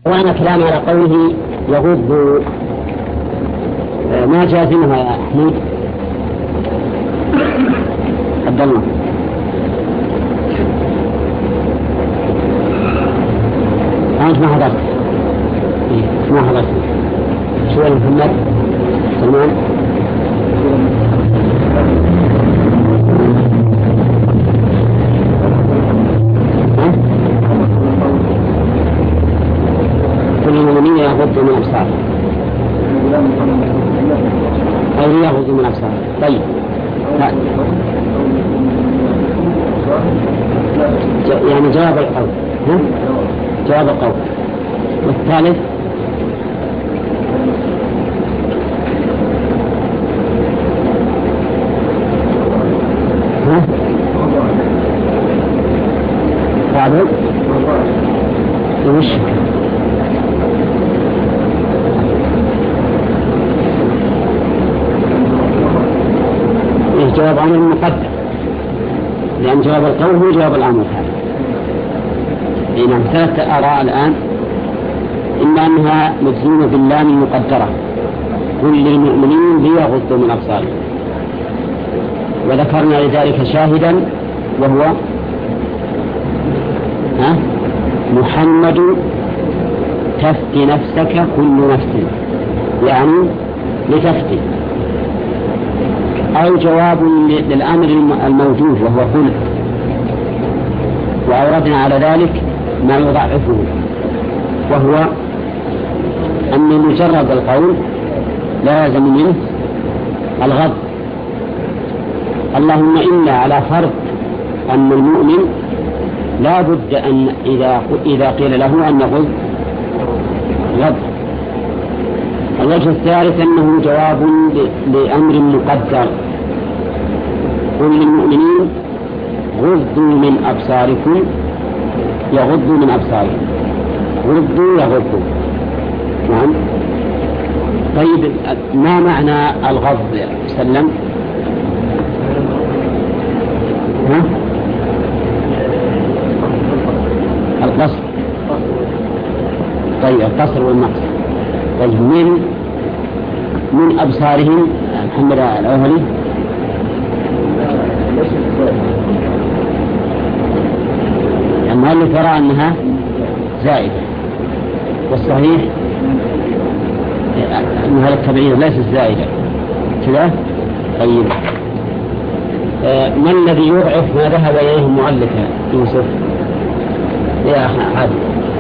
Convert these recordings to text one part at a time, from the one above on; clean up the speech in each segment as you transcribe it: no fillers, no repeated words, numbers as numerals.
وأنا كلام على قوله يغض ما جازمها يا أحمد عبد الله. أنت ما حضرت شو يا محمد سلمان؟ كل المؤمنين يغضوا من أبصارهم أو يغضوا من أبصارهم. طيب يعني جواب القول جواب القول. والثالث رابع وش جواب عن المقدر، لأن جواب القول هو جواب الأمر. إنهم ثلاثة آراء الآن، إما أنها مجزومة باللام المقدرة كل المؤمنين ليغضوا من أبصارهم، وذكرنا لذلك شاهدا وهو محمد تفتي نفسك كل نفس، يعني لتفتي، أو جواب للأمر الموجود وهو قل، وأوردنا على ذلك ما يضعفه، وهو أن مجرد القول لا يلزم منه الغض، اللهم إلا على فرض أن المؤمن لا بد أن إذا قيل له أن يغض غض. الوجه الثالث أنه جواب لأمر مقدر، قل للمؤمنين غضوا من أبصاركم يغضوا من أبصارهم، غضوا يغضوا. نعم. طيب ما معنى الغض يا سلم؟ القصر. طيب القصر والمقصر. طيب من أبصارهم محمد الأوهلي؟ المؤلف يرى أنها زائدة، والصحيح أن هذا التبعير ليست زائدة كذا. طيب ما الذي يضعف ما ذهب إليه المؤلف يوسف يا أخي عادل؟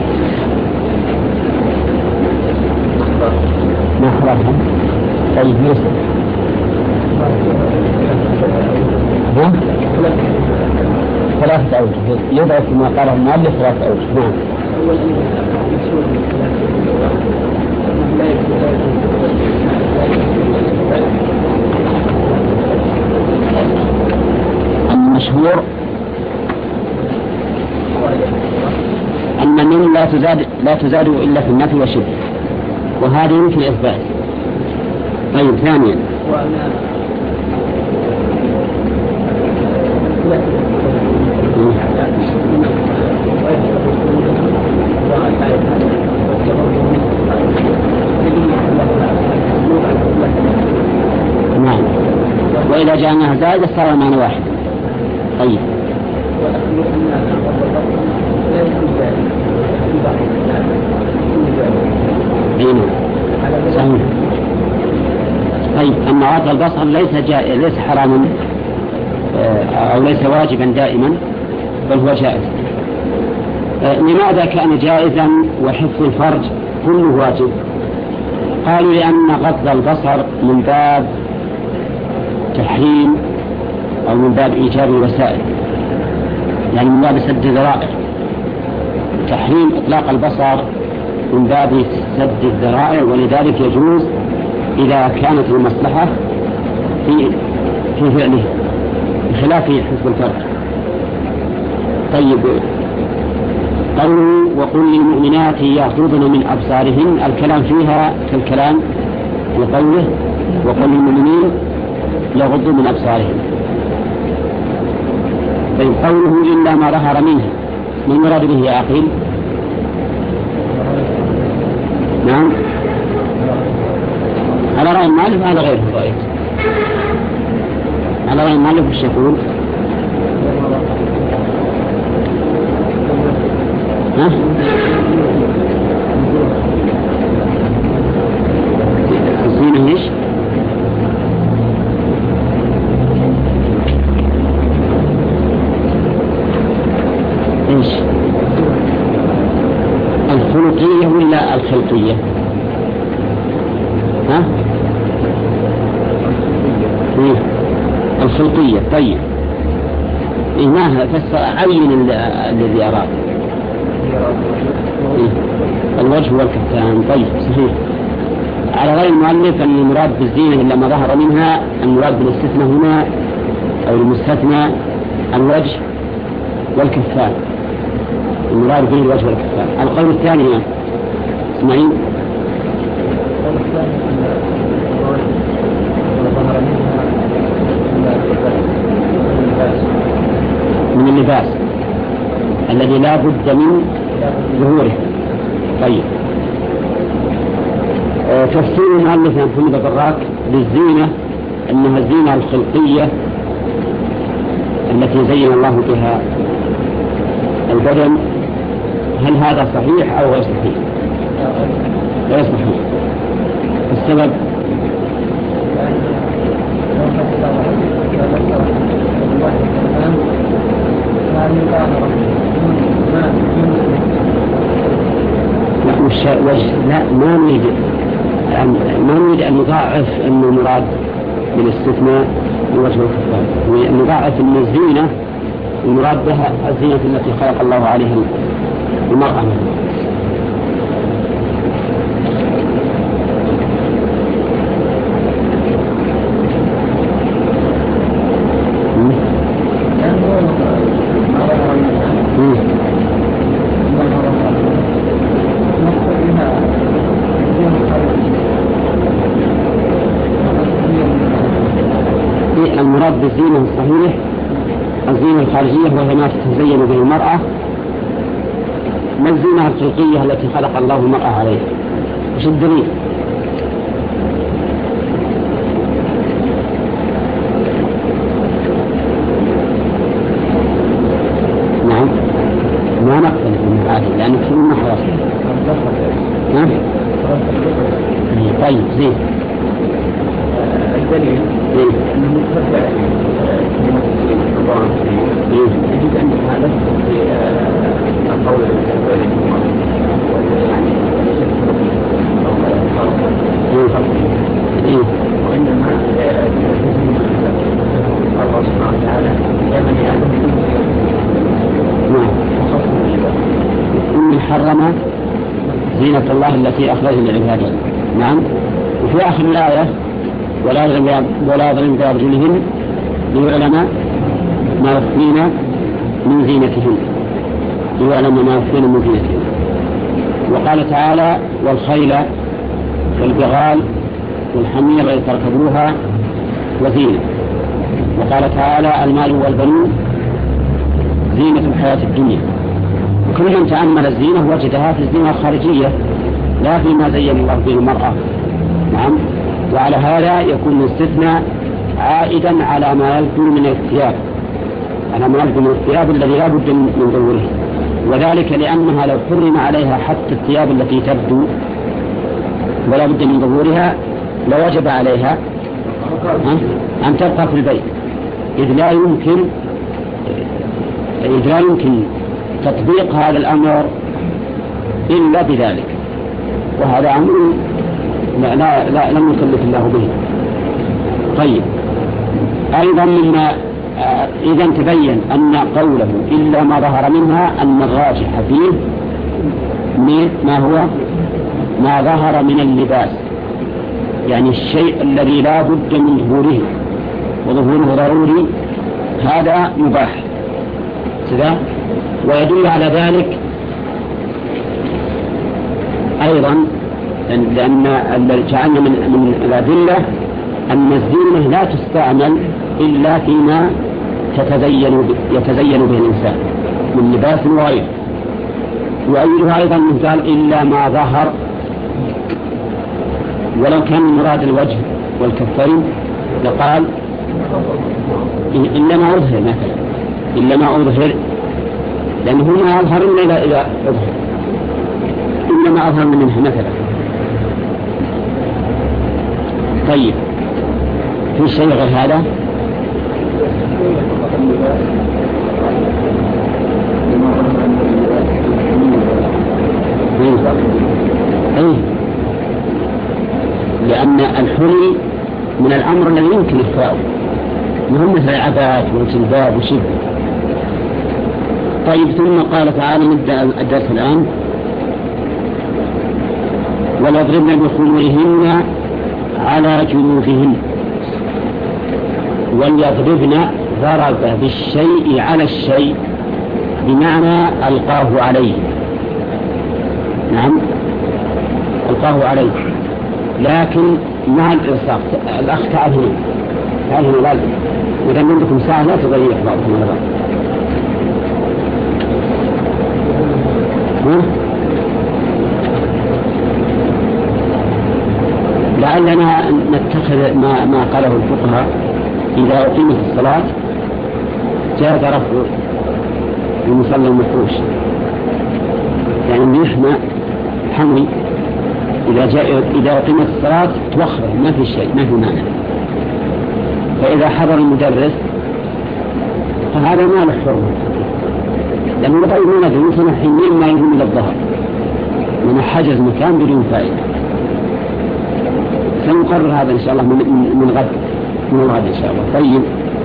ما خلافها. طيب يوسف ثلاثة أوجه يضعف ما قاله المؤلف، ثلاثة أوجه. نعم. المشهور أن من لا تزاد إلا في النفي والشبه، وهذه في الإثبات. طيب ثانيا نعم، وإذا جاءناها زائدة صار المعنى واحد. طيب صحيح. طيب أما غض البصر ليس حراما أو ليس واجبا دائما، بل هو جائز. لماذا كان جائزا وحفظ الفرج كله واجب؟ قالوا لأن غض البصر من باب تحريم أو من باب إيجاب الوسائل، يعني من باب سد الذرائع. تحريم إطلاق البصر من باب سد الذرائع، ولذلك يجوز إذا كانت المصلحة في فعله بخلاف حفظ الفرج. طيب قوله وقل للمؤمنات يغضضن من أبصارهن، الكلام فيها كالكلام وقوله وقل للمؤمنين يغضوا من أبصارهن. طيب قوله إلا ما ظهر منه، ما المراد به يا عقيل؟ المؤلف على غير رأيت على غير المؤلف وش يقول؟ ها؟ الزينة ايش؟ ايش؟ الخلقية ولا الخلقية؟ ها؟ إيه؟ الخلقية. طيب إيه ما فسر عين الذي أراد إيه؟ الوجه والكفان. طيب صحيح. على غير المؤلف أن المراد بالزينة إلا ما ظهر منها، المراد بالاستثناء هنا أو المستثنى الوجه والكفان، المراد به الوجه والكفان. القول الثاني اسمعين من اللباس الذي لا بد من ظهوره. طيب تفسير المؤلف عن محمد الضراك للزينة أنها الزينة الخلقية التي زين الله بها البدن. هل هذا صحيح أو غير صحيح؟ غير صحيح. السبب لا ما نريد أن نضاعف أن المراد بالاستثناء الوجه والكفان، نضاعف أن الزينة المراد بها الزينة التي خلق الله عليها المرأة. المراد بالزينة الصحيح الزينة الخارجية وهي ما تتزين به المرأة، ما الزينة الخلقية التي خلق الله المرأة عليها؟ وش الدليل؟ نعم ما نقتل من هذه لأنه في المحرص. نعم طيب زين. الدليل أنه يتبع يجب أن هذا في القول وإنما الله سبحانه وتعالى يمن إن حرم زينة الله التي أخرج لعباده. نعم. وفي آخر الآية ولا يضربن بأرجلهن ليعلم ما يخفين من زينتهن، ليعلم ما يخفين من زينتهن. وقال تعالى والخيل والبغال والحمير لتركبوها وزينة. وقال تعالى المال والبنون زينة الحياة الدنيا. كل من تأمل الزينة وجدها في الزينة الخارجية لا فيما زين الله به المرأة. نعم. وعلى هذا يكون الاستثناء عائدا على ما يلزم من الثياب، على ما يلزم من الثياب الذي لا بد من ظهوره، وذلك لأنها لو حرم عليها حتى الثياب التي تبدو ولا بد من ظهورها لوجب عليها أن تبقى في البيت، إذ لا يمكن تطبيق هذا الأمر إلا بذلك، وهذا أمر لم يكلف الله به. طيب أيضا مما إذا تبين أن قوله إلا ما ظهر منها أن الراجح فيه ما هو ما ظهر من اللباس، يعني الشيء الذي لا بد من ظهوره وظهوره ضروري هذا مباح كذا. ويدل على ذلك أيضا لأن جعلنا من الأدلة أن الزينة لا تستعمل إلا فيما يتزين به الإنسان من لباس وغيره. وأيضا مثال إلا ما ظهر، ولو كان مراد الوجه والكفين لقال إلا ما أظهر مثلا، إلا ما أظهر، لأنه ما أظهر إلا إذا أظهر، إلا ما أظهر منها مثلا. طيب في شيء غير هذا؟ أيه. لأن الحلي من الأمر الذي يمكن إخفاؤه، مهم مثل العباءة والجلباب وشبه. طيب ثم قال تعالى، نبدأ الدرس الآن. وليضربن بخمرهن على جنوبهن. وليضربن ضرب بالشيء على الشيء بمعنى ألقاه عليه. نعم ألقاه عليه، لكن مع الإلصاق. الأخ تعال هنا لازم إذا عندكم ساعة لا تضيع بعضكم على بعض. لعلنا نتخذ ما قاله الفقهاء: إذا أقيمت الصلاة جاز رفع المصلى المفروش، يعني يحمى حمي. إذا أقيمت الصلاة توخر، ما في شيء، ما في مانع. فإذا حضر المدرس فهذا ما له حرمة، لأنه طيب ما ندري مثلا حينين ما يهم إلى الظهر، من حجز مكان بدون فائدة. سنقرر هذا إن شاء الله من غد إن شاء الله. طيب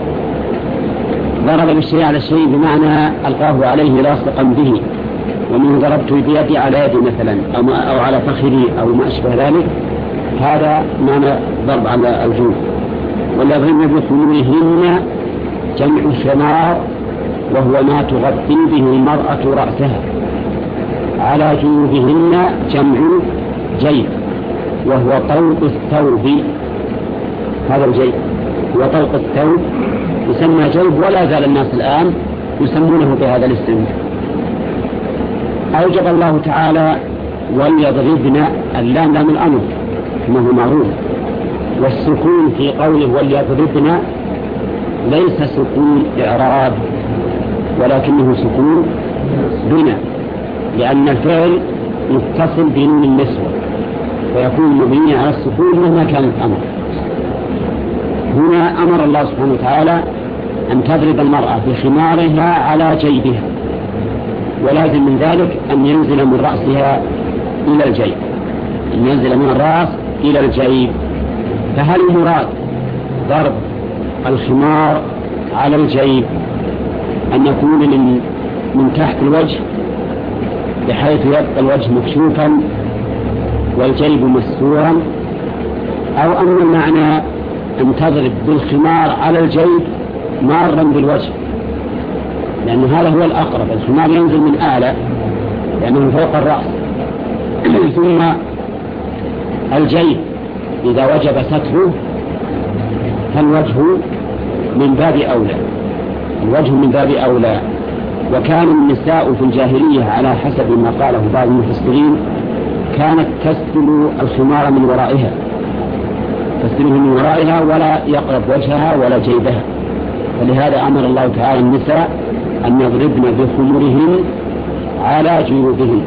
ضرب بالشيء على الشيء بمعنى ألقاه عليه لاصقا به، ومن ضربت بيدي على يدي مثلا أو على فخذي أو ما أشبه ذلك، هذا معنى ضرب على الجنوب. واليضربن بخمرهن جمع خمار، وهو ما تغطي به المرأة رأسها. على جنوبهن جمع جيب، وهو طوق الثوب. هذا الجيب هو طوق الثوب، يسمى جيب، ولا زال الناس الآن يسمونه بهذا الاسم. أوجب الله تعالى وليضربن، اللام لام الأمر ما هو معروف، والسكون في قوله وليضربن ليس سكون إعراب، ولكنه سكون بناء، لأن الفعل يتصل بنون النسوة ويكون مبني على السكون مهما كان الأمر. هنا أمر الله سبحانه وتعالى أن تضرب المرأة بخمارها على جيبها، ولازم من ذلك أن ينزل من رأسها إلى الجيب، أن ينزل من الرأس إلى الجيب. فهل المراد ضرب الخمار على الجيب أن يكون من تحت الوجه بحيث يبقى الوجه مكشوفا والجيب مستورا، أو أن المعنى أن تضرب بالخمار على الجيب مارا بالوجه؟ لأن هذا هو الأقرب، الخمار ينزل من أعلى لأنه من فوق الرأس. ثم الجيب إذا وجب ستره فالوجه من باب أولى، الوجه من باب أولى. وكان النساء في الجاهلية على حسب ما قاله بعض المفسرين كانت تستل الخمار من ورائها، تستله من ورائها ولا يقرب وجهها ولا جيبها. فلهذا أمر الله تعالى النساء أن يضربن بخمرهن على جيوبهن.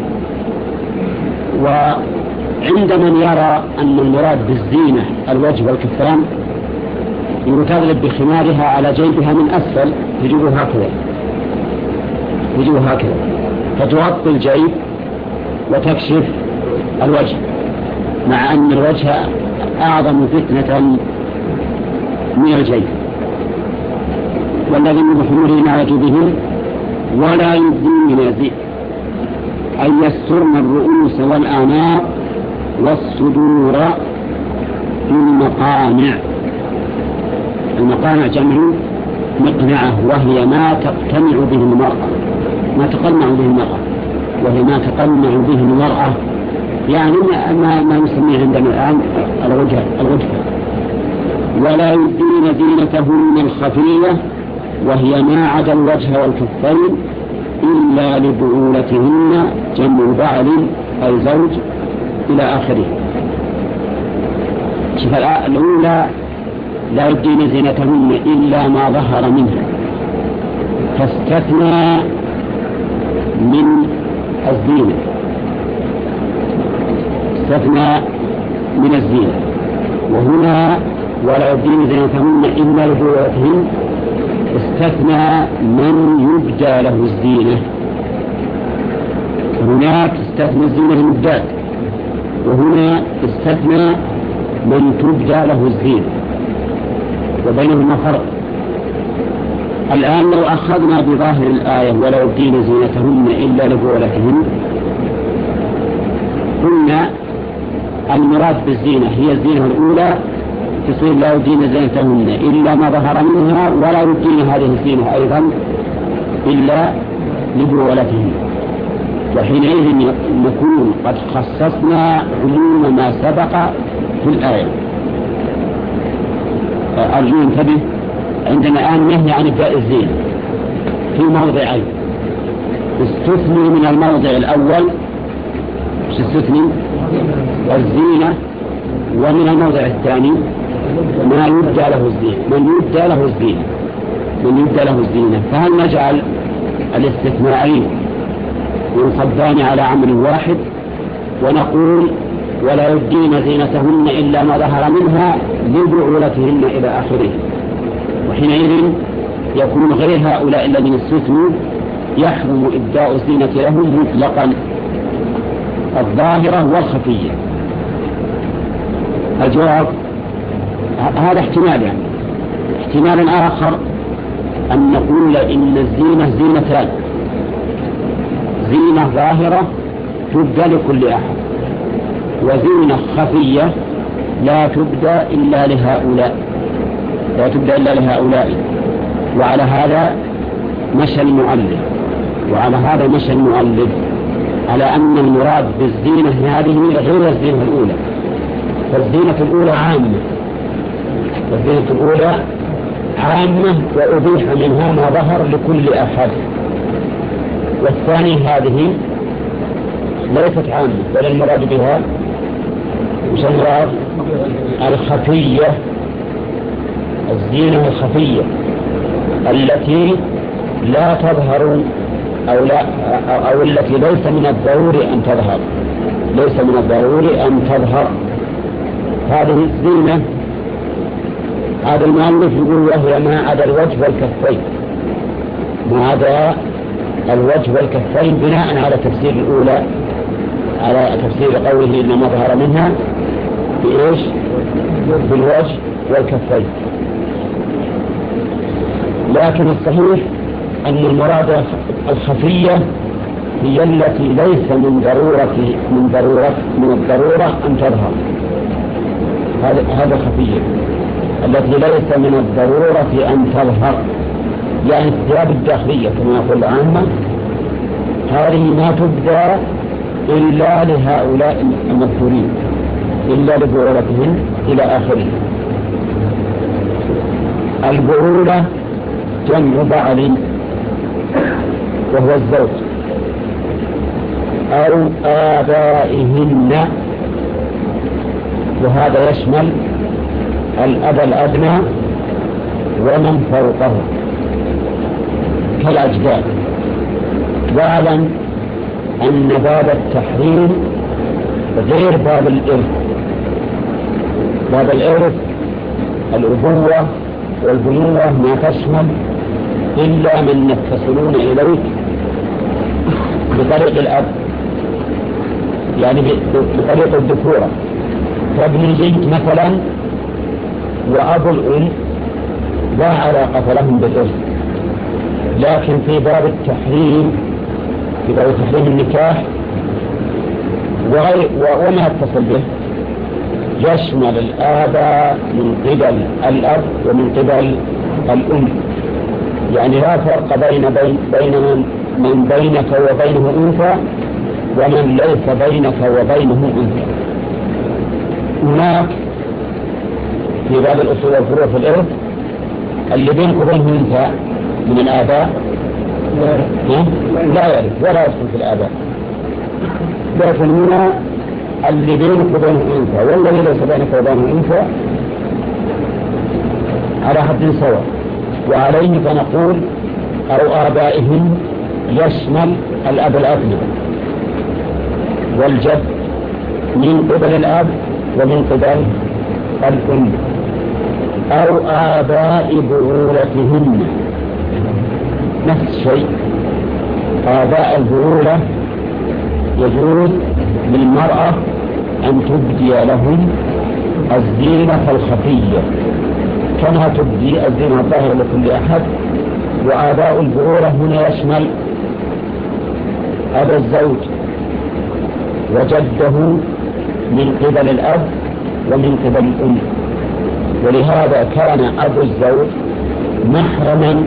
وعند من يرى أن المراد بالزينة الوجه والكفان تضرب بخمارها على جيبها من أسفل، يجيبها هكذا فتغطي الجيب وتكشف الوجه، مع أن الوجه أعظم فتنة من الجيب. والذين بخمرهن على جيوبهن ولا يبدين زينة، أي يسترن الرؤوس والآناق والصدور في المقامع. المقامع جمع مقنعة، وهي ما تقتنع به المرأة، ما تقنع به المرأة، وهي ما تقنع به المرأة، يعني ما يسميه عندنا الآن الوجه. ولا يبدين زينتهن الخفية، وهي ما عدا الوجه والكفين إلا لبعولتهن، جمع بعل أي زوج إلى آخره. شوف الأولى لا يبدين زينتهن إلا ما ظهر منها، فاستثنى من الزينة، استثنى من الزينة. وهنا ولا يبدين زينتهن إلا لبعولتهن استثنى من يبدى له الزينة. هناك استثنى الزينة المبداة، وهنا استثنى من تبدى له الزينة، وبينهما فرق. الآن لو أخذنا بظاهر الآية ولا يبدين زينتهن إلا لبعولتهن، قلنا المراد بالزينة هي الزينة الأولى، تصير لا يبدين زينتهن إلا ما ظهر منها، ولا يبدين هذه الزينة أيضا إلا لبعولتهن. وحينئذ نكون قد خصصنا عموم ما سبق في الآية. أرجو انتبه، عندنا الآن نهي عن إبداء الزينة في موضعين، استثني من الموضع الأول استثني الزينة، ومن الموضع الثاني ما يبدى له الزينة، من يبدى له الزينة. فهل نجعل الاستثناءين ينصبان على عمل واحد ونقول ولا يبدين زينتهن إلا ما ظهر منها لبعولتهن إلى آخره، وحينئذ يكون غير هؤلاء الذين استثنوا يحرم إبداء الزينة لهم مطلقا، الظاهرة والخفية؟ الجواب هذا احتمال، يعني احتمال آخر أن نقول إن الزينة زينتان، زينة ظاهرة تبدى لكل أحد، وزينة خفية لا تبدى إلا لهؤلاء، وعلى هذا مشى المؤلف على أن المراد بالزينة هذه غير الزينة الأولى. فالزينة الأولى عامة وأبيح منها ما ظهر لكل أحد، والثاني هذه ليست عامة، بل المراد بها المراد الخفية، الزينة الخفية التي لا تظهر أو التي ليس من الضروري أن تظهر. هذه الزينة هذا المؤلف يقول وهي ما عدا الوجه والكفين، بناء على تفسير الأولى، على تفسير قوله إنما ظهر منها بإيش؟ بالوجه والكفين. لكن الصحيح أن المراد الخفية هي التي ليس من الضرورة أن تظهر، هذا خفية التي ليس من الضرورة أن تظهر، يعني الثياب الداخلية كما يقول العامة، هذه ما تبدى إلا لهؤلاء المذكورين، إلا لبعولتهم إلى آخره. البعولة جمع بعل وهو الزوج، أو آبائهن، وهذا يشمل الأب الأدنى ومن فوقه كالأجداد. واعلم أن باب التحريم غير باب الإرث. باب الإرث الأبوة والبنوة ما تشمل إلا من يتصلون إليك بطريق الأب، يعني بطريق الذكورة، فابن الجد مثلا وأبو الأم لا علاقة لهم بالإرث. لكن في باب التحريم، في باب تحريم النكاح وما يتصل به، يشمل الآباء من قبل الأب ومن قبل الأم، يعني لا فرق بين من بينك وبينه أنثى ومن ليس بينك وبينه أنثى. هناك في باب الأصول والفروع في الإرث اللي بينك وبينه أنثى من الآباء لا يرث ولا يدخل في الآباء. لكن هنا اللي بينك وبينه أنثى والذي ليس بينك وبينه أنثى على حد سواء، وعليه فنقول أو آبائهم يشمل الأب الأبنى والجد من قبل الأب ومن قبل الأم، أو آباء بعولتهن نفس الشيء. آباء البعولة يجوز للمرأة أن تبدي لهم الزينة الخفية كما تبدي الزينة الظاهرة لكل أحد. وآباء البعولة هنا يشمل أبا الزوج وجده من قبل الأب ومن قبل الأم، ولهذا كان أبو الزوج محرما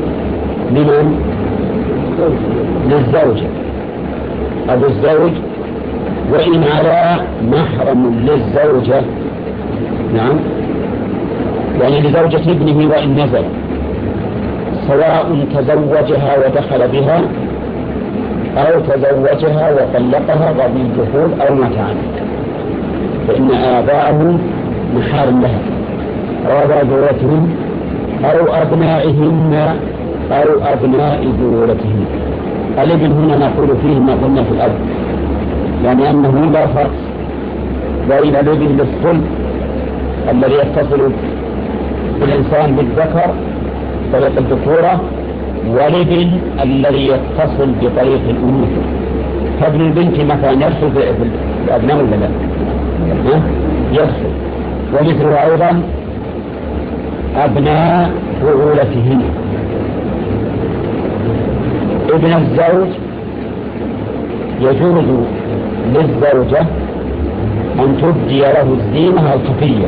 للزوجة. أبو الزوج وإن على محرم للزوجة، نعم، يعني لزوجة ابنه وإن نزل، سواء تزوجها ودخل بها أو تزوجها وطلقها قبل الدخول أو مات عنها، فإن آباءهم محارم لها أو آباء ذريتهم أو أبنائهم أو أبناء ذريتهم. الابن هنا نقول فيه ما قلنا في الأب، يعني أنه لا فرق بين الابن للصلب الذي يتصل بالإنسان بالذكر طريق الذكورة والابن الذي يتصل بطريق الأنوثة. فابن البنت مثلا يدخل في الأبناء ولا لا؟ يدخل. ومثل أيضا أبناء بعولتهن. ابن الزوج يجوز للزوجة أن تبدي له الزينة الخفية،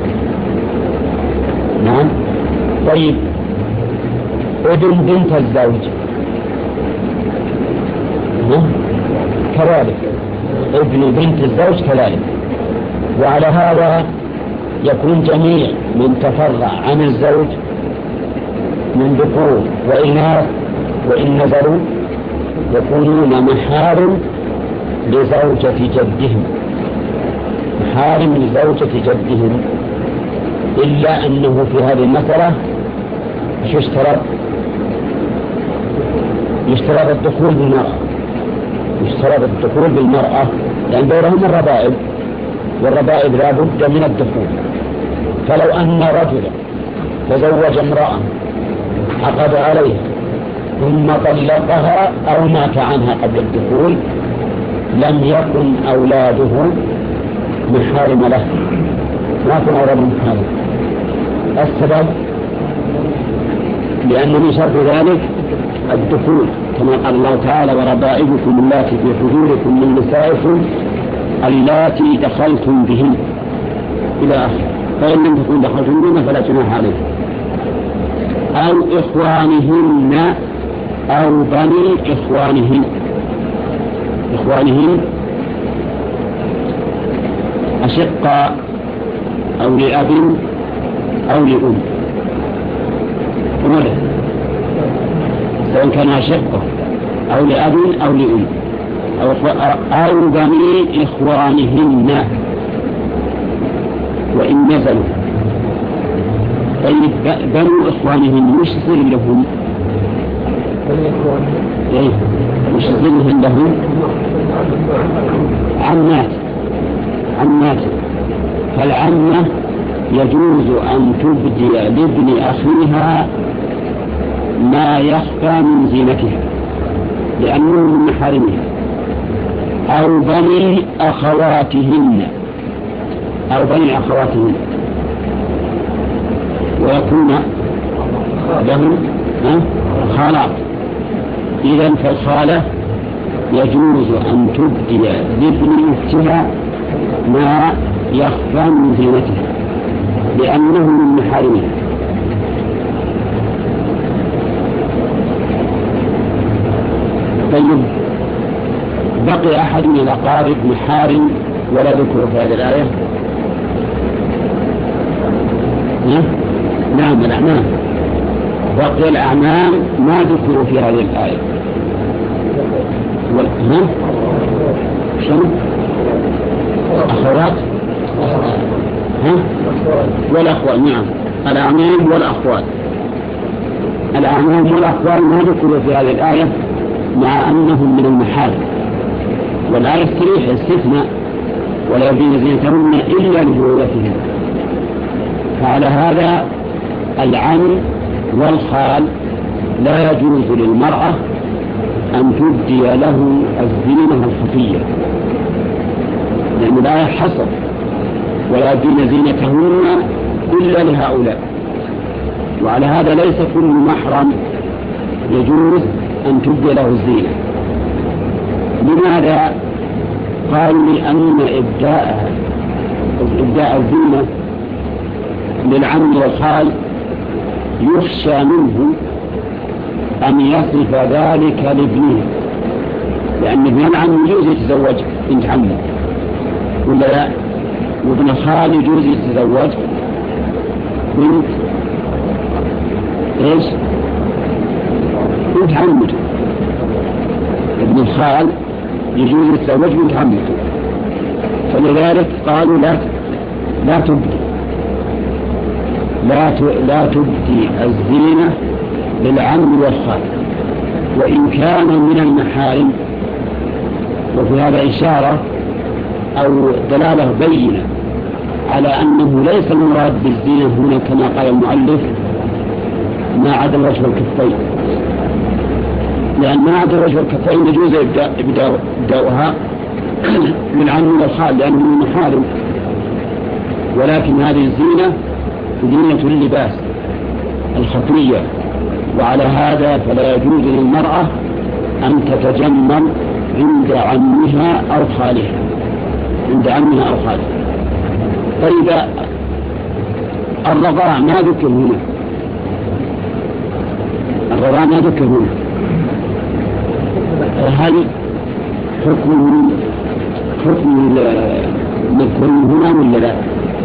نعم. طيب ابن بنت الزوج كذلك، ابن بنت الزوج كذلك. وعلى هذا يكون جميع من تفرع عن الزوج من ذكور وإناث وإن نزلوا يكونون محارم لزوجة جدهم، محارم لزوجة جدهم، إلا أنه في هذه المسألة يشترط الدخول بالمرأة، يشترط الدخول بالمرأة، لأن بينهم الربائب، والربائب لا بد من الدخول. فلو أن رجلا تزوج امرأة عقد عليها ثم طلقها أو مات عنها قبل الدخول لم يكن أولاده محارم له، ما كن أولاد محارم. السبب لأن من شرط ذلك الدخول، كما قال الله تعالى: وربائبكم اللاتي في حجوركم من نسائكم اللاتي دخلتم بهن إلى آخره. فإن لم تكن دخلتم بهن فلا جناح عليكم. أو إخوانهن أو بني إخوانهن. إخوانهن أشقاء أو لأب أو لأم، سواء كان أشقاء أو لأب أو لأم أو بني إخوانهن وإن نزلوا. طيب بنو إخوانهن مش يصير لهم؟ مش يصير لهم عمات. فالعمة يجوز أن تبدي لابن أخيها ما يخفى من زينتها لأنه من محارمها، أو بني أخواتهن ويكون لهم خالات. إذن فالخالة يجوز أن تبدي لابن أختها ما يخفى من زينتها لأنه من محارمها. طيب بقي أحد من الأقارب محارم ولا ذكر في هذه الآية؟ نعم الأعمام. بقي الأعمام ما ذكروا في هذه الآية. الأخوات والأخوال. نعم، الأعمام والأخوال. الأعمام والأخوال ما ذكروا في هذه الآية مع أنهم من المحارم، والآية الصريح استثناء ولا يبدين زينتهن إلا لبعولتهن. فعلى هذا العم والخال لا يجوز للمرأة أن تبدي له الزينة الخفية، لأن الآية حصر ولا يبدين زينتهن إلا لهؤلاء. وعلى هذا ليس كل محرم يجوز أن تبدي له الزينة. لماذا؟ قالوا لأن إبداء الزينة للعم والخال يخشى منه أن يصف ذلك لابنه، لأن ابن العم يجوز يتزوج بنت عمه ولا لا، وابن الخال يجوز يتزوج بنت ايش؟ بنت عمته. ابن الخال يجوز يتزوج بنت عمته، فلذلك قالوا لا تبدي الزينة للعم والخال وإن كان من المحارم. وفي هذا إشارة أو دلالة بينة على أنه ليس المراد بالزينة هنا كما قال المؤلف ما عدا الوجه والكفين، لأن ما عدا الوجه والكفين يجوز إبداؤها للعم والخال لأنه من المحارم، ولكن هذه الزينة زينة اللباس الخطية. وعلى هذا فلا يجوز للمرأة أن تتجمل عند عمها أو خالها، عند عمها أو خالها. طيب الرضاع ما ذكر هنا، الرضاع ما ذكر هنا، هل حكم مذكور هنا ولا لا؟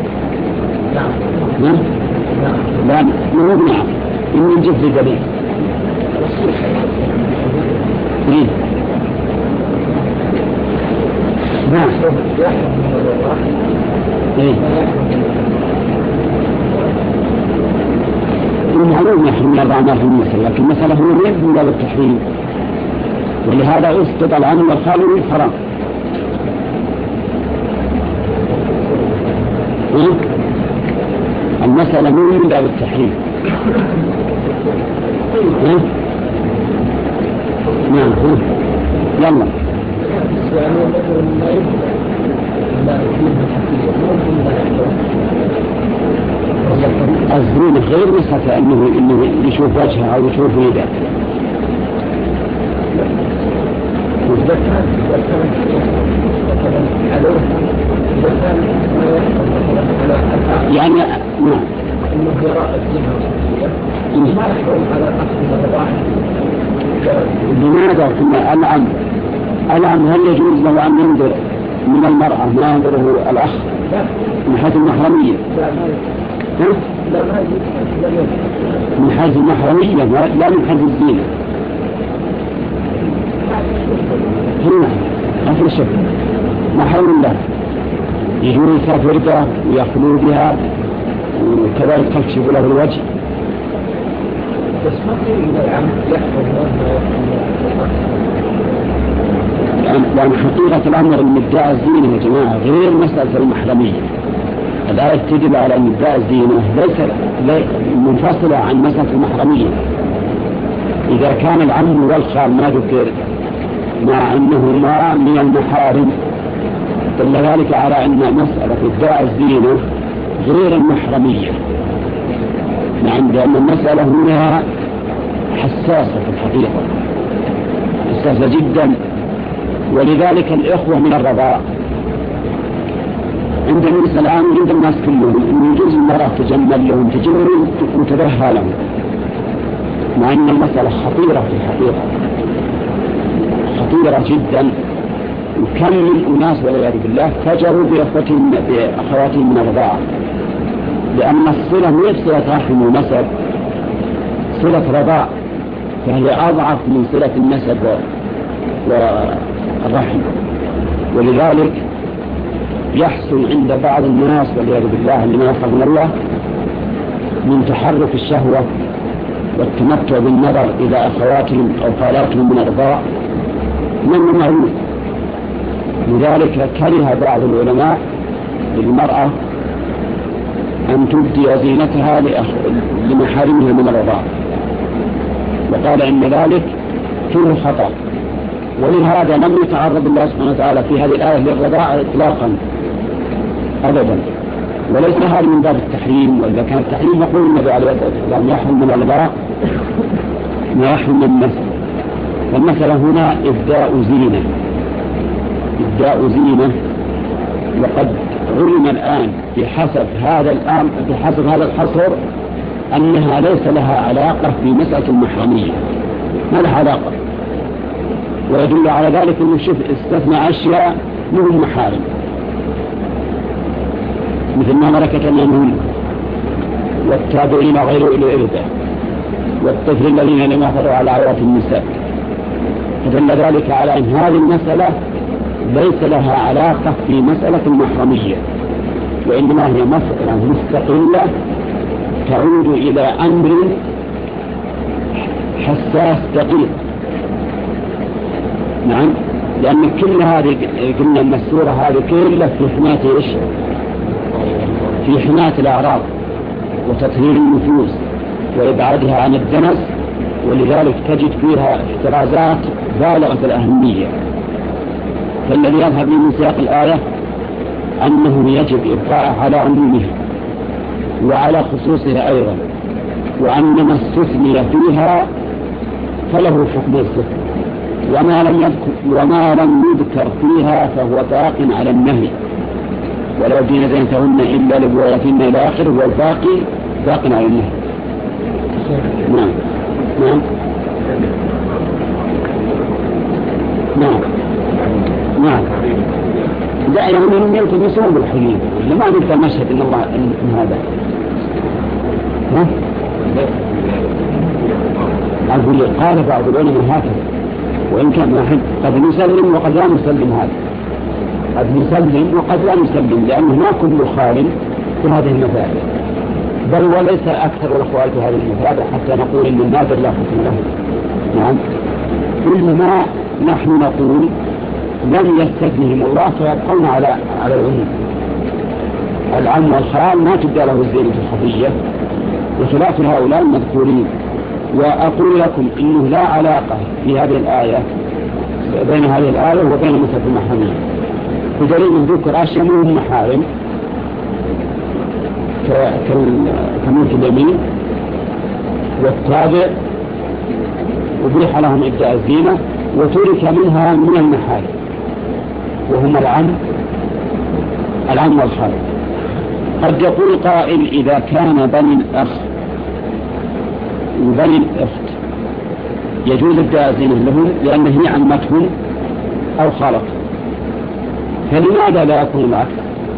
نعم لا نعم إن الجفر دليل. نعم المعلوم يحرم الأربع ما في المسألة، لكن المسألة هو من باب التحريم، ولهذا أسقط العم والخال الحرام. المسألة من باب التحريم. نعم يلا الزين غير مسألة إنه يشوف وجهه أو يشوف يده، يعني نعم لماذا كنا العم هل يجوز له أن ينظر من المرأة ما ينظره الأخ من حيث المحرمية؟ من حيث المحرمية لا من حيث الزينة. هنا أخر الشك محرم له يجوز يسافر بها ويخلو بها وكذلك تكشف له الوجه. لأن حقيقة الأمر من ادعاء الزينة يا جماعة غير مسألة المحرمية. الآية تدل على أن ادعاء الزينة ليس منفصلة عن مسألة المحرمية. إذا كان العم والخال ما ذكر مع أنهما من المحارم دل ذلك على أن مسألة ادعاء الزينة غير المحرمية، لأن المسألة هنا حساسة في الحقيقة، حساسة جدا. ولذلك الإخوة من الرضاع عند الناس الآن عند الناس كلهم إن يجوز المرأة تجمل لهم تجمل وتبهى لهم، مع أن المسألة خطيرة في الحقيقة، خطيرة جدا. وكم من أناس والعياذ بالله فجروا بأخواتهم من الرضاعة، لأن الصلة ليس صلة رحم ونسب، صلة رضاع، فهي أضعف من صلة النسب والرحم. ولذلك يحصل عند بعض الناس والعياذ بالله لما يحفظنا الله من تحرك الشهوة والتمتع بالنظر إلى أخواتهم أو خالاتهم من الرضاع من معروف. لذلك كره بعض العلماء للمرأة أن تبدي زينتها لمحارمها من الرضاع، وقال إن ذلك فيه خطأ، ولهذا لم يتعرض الله سبحانه وتعالى في هذه الآية للرضاع إطلاقا أبدا، وليس هذا من باب التحريم. وإذا كان التحريم يقول النبي عليه الصلاة والسلام يحرم من الرضاع ما يحرم من النسل. والمسألة هنا إبداء زينة، وقد علم الآن بحسب هذا الحصر أنها ليس لها علاقة في مسألة المحرمية، ما لها علاقة. ويدل على ذلك أنه استثنى أشياء منهم محارم، مثل ما ملكت أيمانهم والتابعين غير أولي الإربة والطفل الذين لم يحفظوا على عورات النساء. فدل ذلك على أن هذه المسألة ليس لها علاقة في مسألة المحرمية، وإنما هي مسألة مستقلة تعود إلى أمر حساس دقيق. نعم، لأن كل هذه قلنا أن السورة هذه كلها في حماية إيش؟ في حماية الأعراض وتطهير النفوس وإبعادها عن الدنس، ولذلك تجد فيها احترازات بالغة الأهمية. فالذي يظهر من سياق الآية أنه يجب إبقاء على عمومها وعلى خصوصها أيضا، وأن ما استثني فيها فله حكم الستر، وما لم يذكر فيها فهو باق على النهي، ولا يبدين زينتهن إلا لبعولتهن إلى آخره، والباقي باق على النهي. نعم نعم نعم نعم. لا يعني من يلتمسون بالحليم لما نبدأ مشهد إن الله إن هذا أقول قال بعض العلماء هكذا، وإن كان واحد قد نسلم وقد لا نسلم، هذا قد نسلم وقد لا نسلم، لأنه ما كل خال في هذه المسائل، بل وليس أكثر الأخوات في هذه المسائل حتى نقول إن النادر لا حكم له. نعم، إنما نحن نقول لم يستثنهم الله فيبقون على العموم. العم والخال ما تبدأ له الزينة الخفية وخلاف هؤلاء المذكورين. وأقول لكم إنه لا علاقة في هذه الآية بين هذه الآية وبين مسألة المحرمية، بدليل من ذكر أشياء منهم محارم كملك اليمين والتابع وبيح لهم إبداء الزينة، وترك منها من المحارم وهم العم والخال. قد يقول قائل إذا كان بني الأخ وبني الأخت يجوز إبداء الزينة لهم لأنه هي عمتهم أو خالتهم، فلماذا لا يكون العكس؟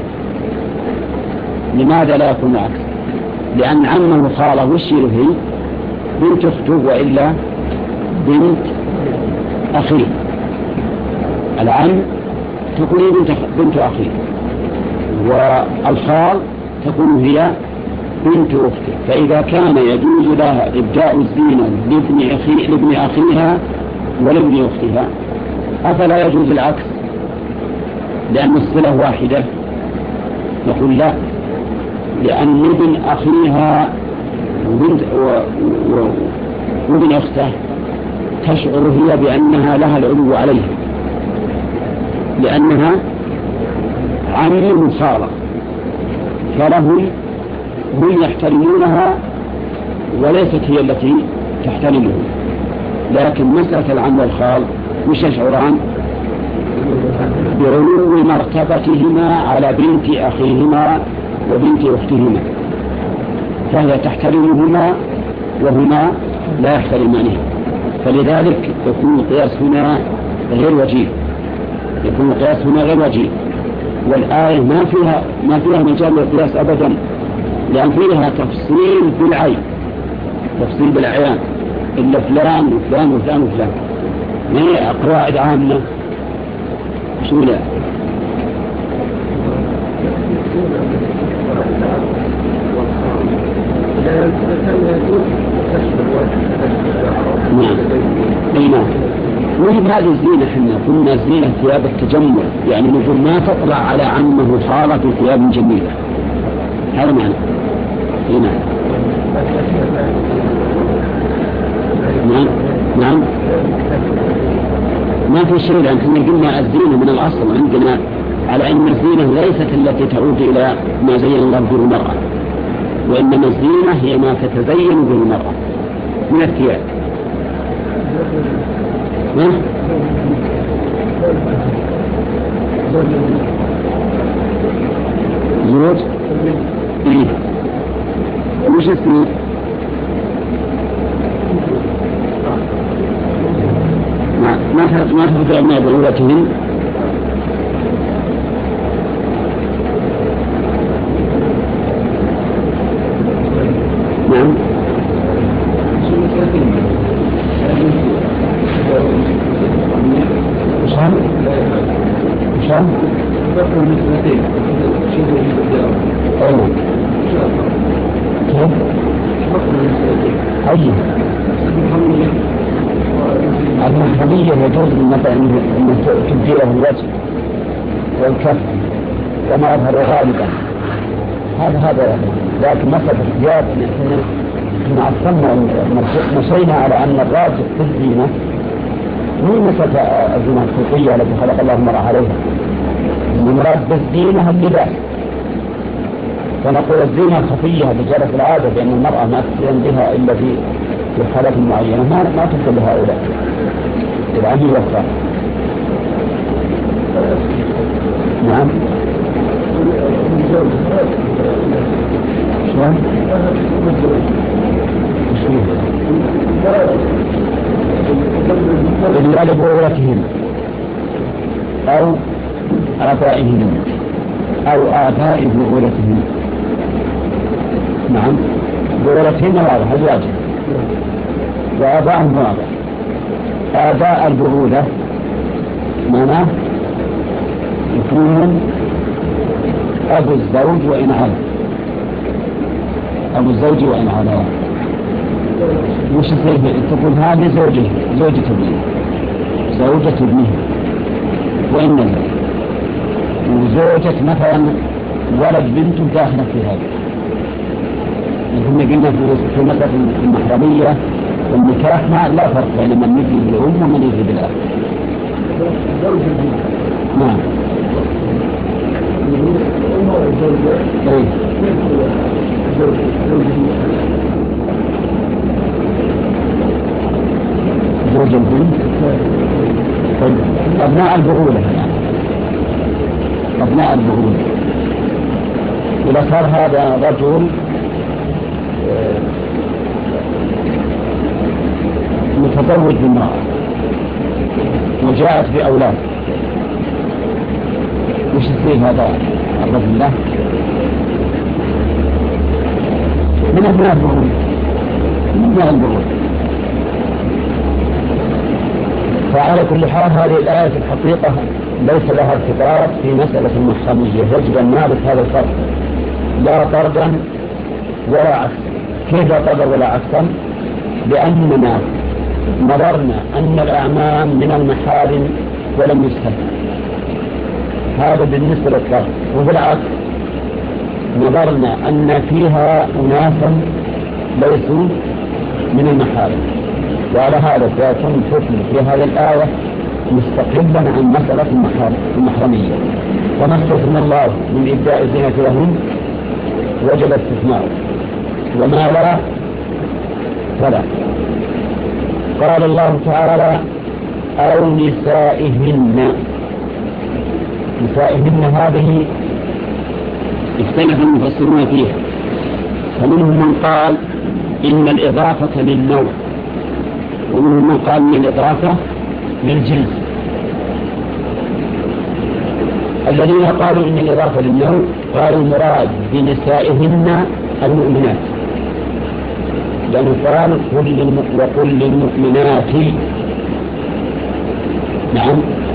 لماذا لا يكون العكس؟ لأن عمه وخاله وشيره هي بنت أخته وإلا بنت أخيه. العم تكون بنت أخيه، والخال تكون هي بنت أخته. فإذا كان يجوز لها إبداء الزينة لابن أخيها ولابن أختها، أفلا يجوز العكس لأن الصلة واحدة؟ نقول لا، لأن ابن أخيها وابن أخته تشعر هي بأنها لها العلو عليها، لأنها عم خالة، فلهم هم يحترمونها وليست هي التي تحترمهم. لكن مسألة العم والخال مش يشعران بعلو مرتبتهما على بنت أخيهما وبنت أختهما، فهي تحترمهما وهما لا يحترمانه، فلذلك يكون القياس هنا غير وجيه، يكون القياس هنا غير وجيه. والآية ما فيها مجال للقياس أبدا، لأن فيها تفصيل بالعين، تفصيل بالعيان، إلا فلان وفلان وفلان وفلان، ما هي قواعد عامة. شو لا هذه الزينة احنا قلنا زينة ثياب التجمل، يعني نقول ما تطلع على عمه حارة ثياب جميلة، هذا معنى. نعم نعم نعم ما في شيء، لأن احنا قلنا الزينة من الأصل عندنا على أن الزينة ليست التي تعود إلى ما زين الله به المرأة، وإنما الزينة هي ما تتزين به المرأة من الثياب. زوج إيه وش اسمه؟ ما تفكر أبناء ضرورتهم. نعم وشان أيه المحرمية يجوز أن تبديه الوجه والكف كما أظهر غالبا، هذا لكن مثل الثياب نحن عصمنا مشينا على أن الراجح في الزينة مو مثل الزينة الخلقية التي خلق الله المرأة عليها، المراد بالزينة اللباس، فنقول الزينة الخفية بجرة العادة بأن المرأة ما تزين بها إلا في حالات معينة ما تدخل لهؤلاء العدي والخاف. نعم إلا لبعولتهم أو آبائهم أو آباء بعولتهم. نعم بعولتهم واضح الواجب وآباءهم واضح. آباء البعولة معناه يكون أبو الزوج وإن علا، أبو الزوج وإن علا وش تقول هذه زوجة ابنه زوجة ابنه وإن نزل، وزوجة مثلا ولد بنته داخلة في هذا. نحن قلنا في مسألة المحرمية والنكاح لا فرق بين من يجي بالأم ومن يجي بالأب. نعم زوج البنت أبناء البعولة، يعني أبناء البعولة. إذا صار هذا رجل متزوج بامرأة وجاءت بأولاد، وش يصير هذا الرجل له؟ من أبناء البعولة، من أبناء البعولة. فعلى كل حال هذه الآية في الحقيقة ليس لها ارتباط في مسألة المحرمية، يجب أن نعرف هذا الفرق، لا طردا ولا عكسا. كيف لا طردا ولا عكسا؟ لأننا نظرنا أن الأعمام من المحارم ولم يستثنى، هذا بالنسبة للطرد، وبالعكس نظرنا أن فيها أناسا ليسوا من المحارم، وعلى هذا فيكون الحكم في هذه الآية مستقلا عن مسألة المحرمية. وما استثنى الله من إبداء الزينة لهم وجب استثناءه، وما لا فلا. قال الله تعالى أو نسائهن. نسائهن هذه اختلف المفسرون فيها، فمنهم من قال إن الإضافة للنوع، ومنهم من قال إن الإضافة للجنس. الذين قالوا إن الإضافة للنوع قالوا المراد بنسائهن المؤمنات، لأن القرآن وقل للمؤمنات. نعم،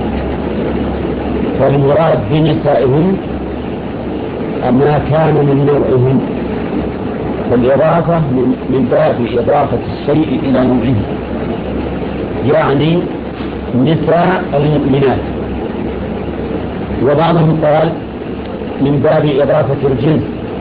فالمراد بنسائهن ما كان من نوعهم، فالإضافة من باب إضافة الشيء إلى نوعه، يعني نساء المؤمنات. وبعضهم قال من باب إضافة الجنس،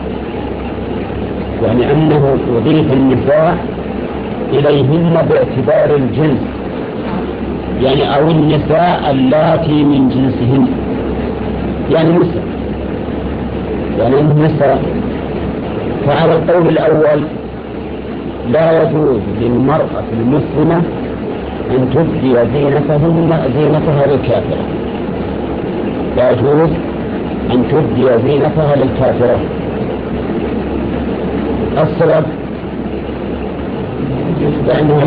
يعني أنه يضيف النساء إليهن باعتبار الجنس، يعني أو النساء اللاتي من جنسهن، يعني النساء، يعني النساء. فعلى القول الأول لا يجوز للمرأة المسلمة أن تبدي زينتها للكافرة، لا يجوز أن تبدي زينتها للكافرة. السبب لأنها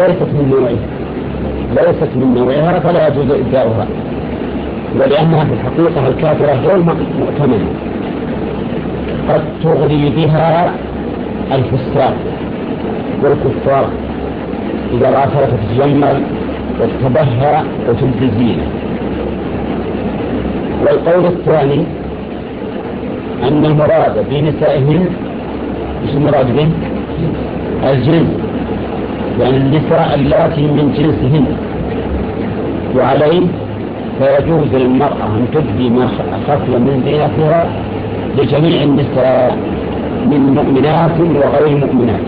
ليست من نوعها فلا يجوز إبداؤها، ولأنها في الحقيقة الكافرة غير مؤتمنة، قد تغري بها الفساق والكفار إذا رأتها تتجمل وتتبهر وتبدي الزينة. والقول الثاني أن المراد بنسائهن مش المراد به الجنس، يعني النساء اللاتي من جنسهن، وعليه فيجوز للمرأة أن تبدي ما خفي من زينتها لجميع النساء من مؤمنات وغير مؤمنات.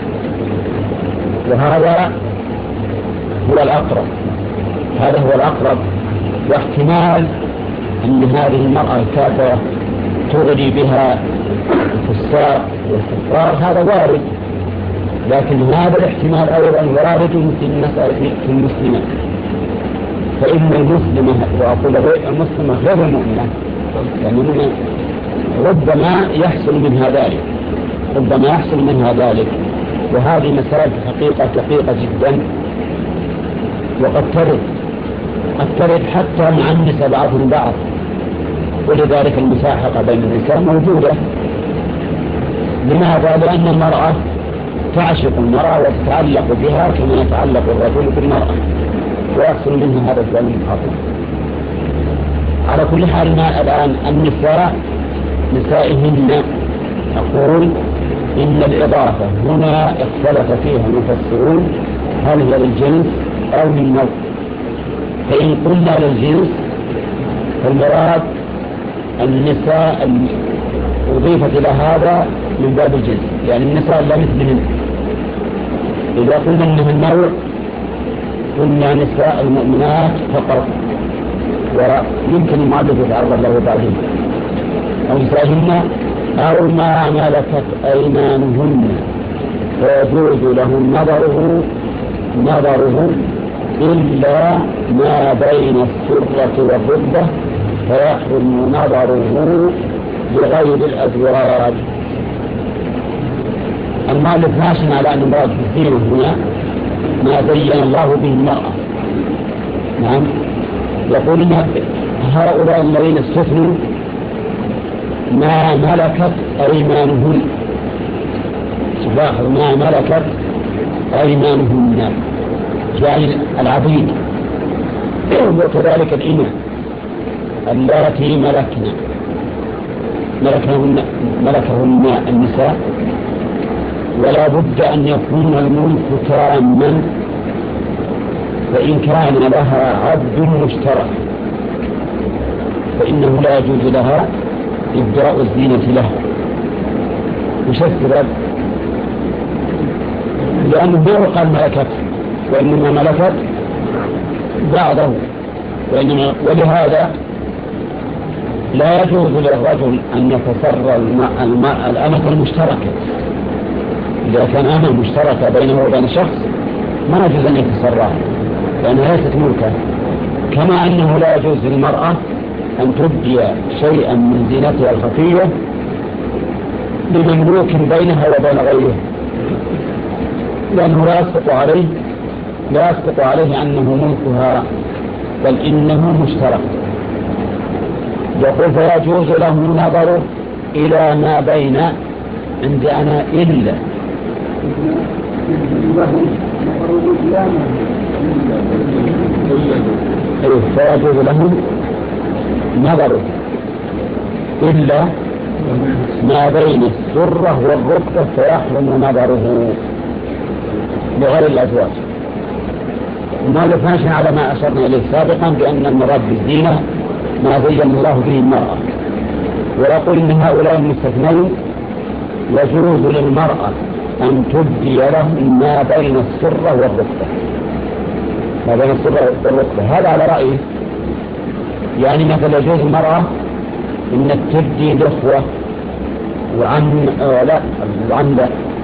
وهذا هو الأقرب، واحتمال أن هذه المرأة الكافرة تغري بها الفساق والكفار هذا وارد، لكن هذا الاحتمال أيضا وارد في المسلمين، فإن المسلمة وأقول غير المسلمة غير المؤمنة، يعني ربما يحصل منها ذلك، وهذه مسائل حقيقة دقيقة جدا، وقد ترد حتى مع النساء بعضهم بعض، ولذلك المساحقة بين النساء موجودة. لماذا؟ لأن المرأة تعشق المرأة وتتعلق بها كما يتعلق الرجل بالمرأة، ويحصل منها هذا الجانب الخطير. على كل حال ما الآن النساء نسائهن، أقول إن الإضافة هنا اختلف فيها المفسرون هل هي للجنس أو للنوع. فإن قلنا للجنس فالمراد النساء أضيفت إلى هذا من باب الجنس، يعني النساء لا مثلهن. إذا قلنا أنها النوع قلنا نساء المؤمنات فقط، ويمكن المعدد يتعرض له بعدين، أو نسائهن أو ما ملكت أيمانهن فيجوز لهم نظره إلا ما بين السرة والركبة فيحرم نظره بغير الأزواج. المؤلف ماشي على أن المراد بالزينة هنا ما زين الله به المرأة. نعم، يقول إن هؤلاء الذين استثنوا ما ملكت أيمانهن، ما ملكت أيمانهن يعني العبيد، وكذلك الإماء اللاتي ملكهن النساء، ولا بد أن يكون الملك تاما، فإن كان لها عبد مشترك فإنه لا يجوز لها إبداء الزينة له. وش السبب؟ لأنه ما قال ملكت، وإنما ملكت بعضه، ولهذا لا يجوز للرجل أن يتسرى الأمة المشتركة. إذا كان أمة مشتركة بينه وبين شخص ما يجوز أن يتسرى لأنها ليست ملكة. كما أنه لا يجوز للمرأة أن تبدي شيئا من زينتها الخفية لمملوك بينها وبين غيره، لأنه لا يسقط عليه أنه ملكها، بل إنه مشترك. يقول فيجوز له النظر إلى ما بين عندي أنا إلا فيجوز له نظره إلا ما بين السرة والركبة فيحرم نظره لغير الأزواج. المؤلف ماشي على ما أشرنا إليه سابقا بأن المراد بالزينة ما زين الله به المرأة، ويقول إن هؤلاء المستثنين يجوز للمرأة أن تبدي لهم ما بين السرة والركبة، ما بين السرة والركبة. هذا على رأيه، يعني مثلا يجوز المرأة إن تبدي الأخوة وعم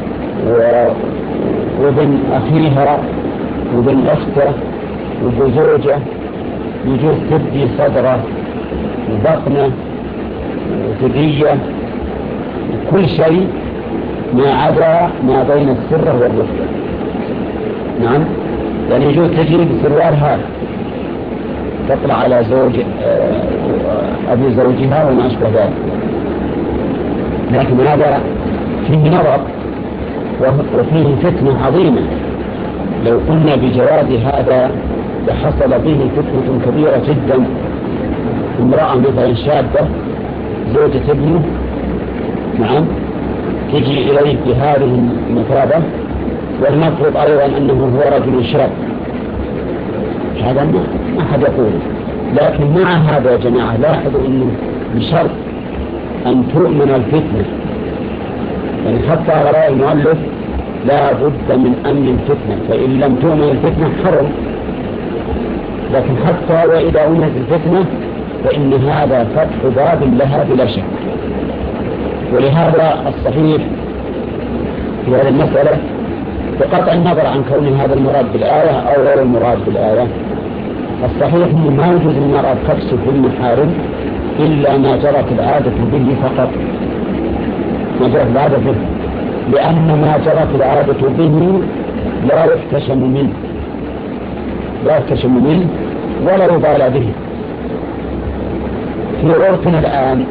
وابن أخيها وابن أخته وزوجه، يجوز تبدي صدره وبطنه وثدية وكل شيء ما عدا ما بين السرة والركبة. نعم، يعني يجوز تجري بسروال هذا تطلع على زوج أبي زوجها وما أشبه ذلك، لكن هذا فيه نظر وفيه فتنة عظيمة. لو قلنا بجواز هذا لحصل به فتنة كبيرة جدا. امرأة مثلا شابة زوجة ابنه، نعم، تجي إليه بهذه المثابة، والمفروض أيضا أنه هو رجل شاب، هذا ما أحد يقول. لكن مع هذا يا جماعة لاحظوا أنه بشرط أن تؤمن الفتنة، يعني حتى على رأي المؤلف لا بد من أمن الفتنة، فإن لم تؤمن الفتنة حرم، لكن حتى وإذا أمنت الفتنة فإن هذا فتح باب لها بلا شك. ولهذا الصحيح في هذه المسألة بقطع النظر عن كون هذا المراد بالآية أو غير المراد بالآية، الصحيح أنه ما يجوز المرأة تكشف المحارم إلا ما جرت العادة به فقط، ما جرت العادة به، لأن ما جرت العادة به لا يحتشم منه، لا يحتشم منه ولا يبالى به. في عرفنا الآن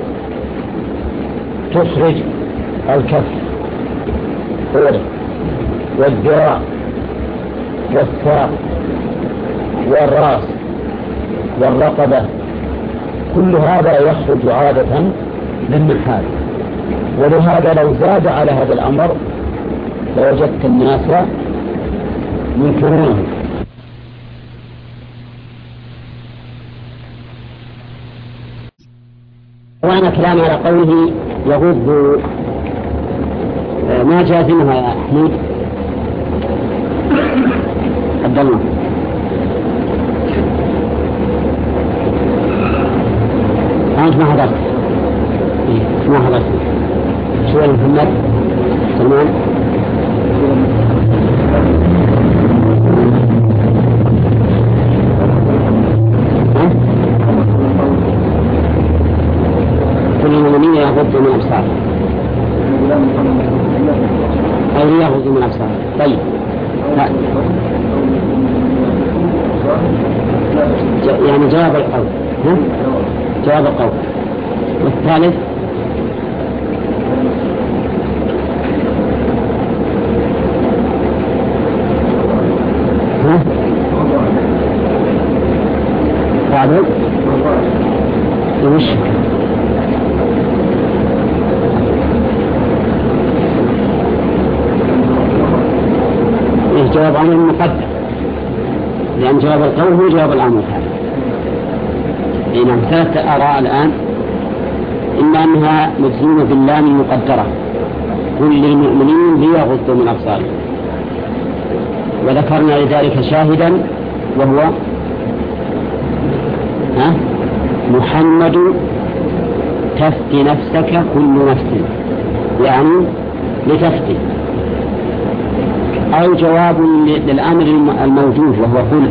تخرج الكف والذراع والساق والرأس والرقبة، كل هذا يخرج عادة للمحارم. ولهذا لو زاد على هذا الأمر لوجدت الناس ينكرونه. وأنا كلام على قوله يغض، ما جازمها يا أحمد عبد الله؟ أنت ما حضرت؟ ما حضرت شو يا محمد؟ تمام. كل المؤمنين يغضوا من أبصارهم أو يغضوا من أبصارهم. طيب، يعني جواب القول، جواب القول. والثالث بعده وش جواب عن المقدم، لأن جواب القول هو جواب الأمر. هنا ثلاثة آراء الآن، إما أنها مجزومة باللام المقدرة كل للمؤمنين ليغضوا من أبصارهم، وذكرنا لذلك شاهدا وهو محمد تفتي نفسك كل نفس، يعني لتفتي، أو جواب للأمر الموجود وهو قل،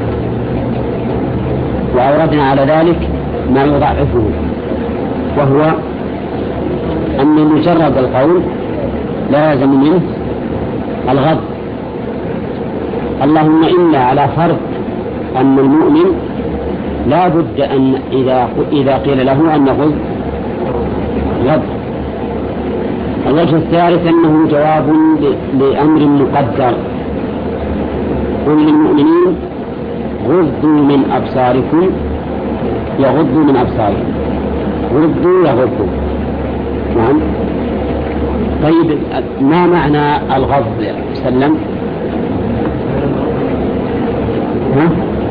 وأوردنا على ذلك ما يضعفه، وهو أن مجرد القول لا يلزم منه الغض، اللهم إلا على فرض أن المؤمن لا بد أن إذا قيل له أن يغض غض. الوجه الثالث أنه جواب لأمر مقدر، قل للمؤمنين غضوا من أبصاركم يغضوا من أبصارهم، غضوا يغضوا. نعم. طيب، ما معنى الغض يا سلم؟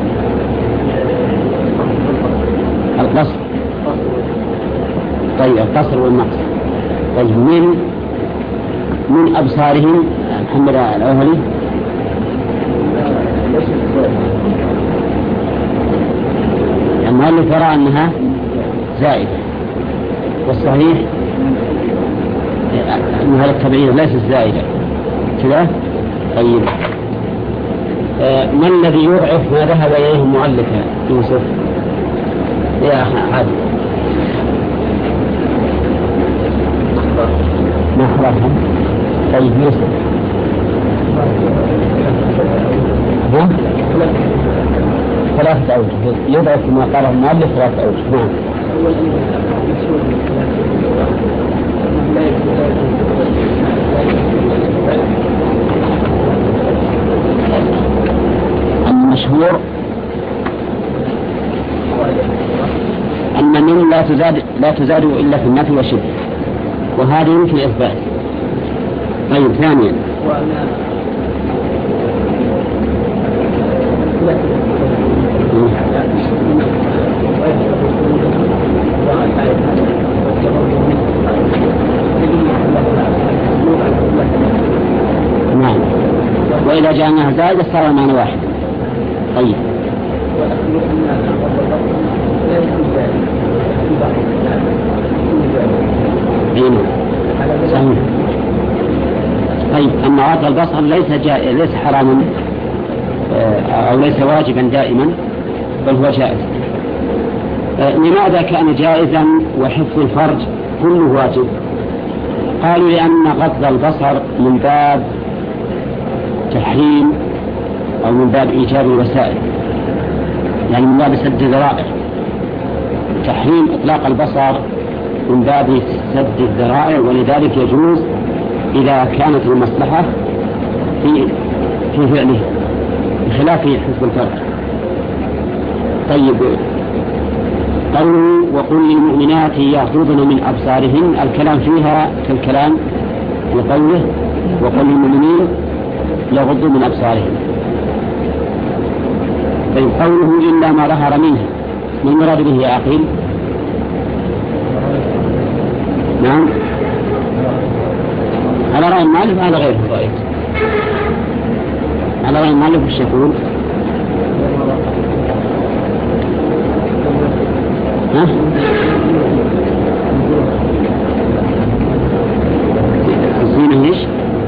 القصر والنقص. طيب من أبصارهم محمد الأوهلي. المؤلف يرى أنها زائدة، والصحيح أن هذا التبعير ليست زائدة كذا. طيب ما الذي يضعف ما ذهب إليه المؤلف يوسف يا أخي عادل؟ ما خلافها. طيب يوسف ثلاثة أوجه يضعف ما قاله المؤلف، ثلاثة أوجه. نعم. المشهور أن من لا تزاد إلا في النفي والشبه، وهذه يمكن إثبات. طيب ثانيا نعم، وإذا جاءناها زائدة صار المعنى واحد. طيب صحيح. طيب أن عطى البصر ليس حراما أو ليس واجبا دائما، بل هو جائز. لماذا كان جائزا وحفظ الفرج كله واجب؟ قالوا لأن غض البصر من باب تحريم أو من باب إيجاب الوسائل، يعني من باب سد الذرائع. تحريم إطلاق البصر من باب سد الذرائع، ولذلك يجوز إذا كانت المصلحة في فعله بخلاف حفظ الفرج. طيب قوله وقل للمؤمنات يغضضن من أبصارهن، الكلام فيها كالكلام وقوله وقل للمؤمنين يغضوا من أبصارهن. طيب قوله إلا ما ظهر منها، ما المراد به يا أخي؟ نعم على رأي المؤلف على غيره رأيت على رأي المؤلف وش يقول؟ ها؟ الزينة ايش؟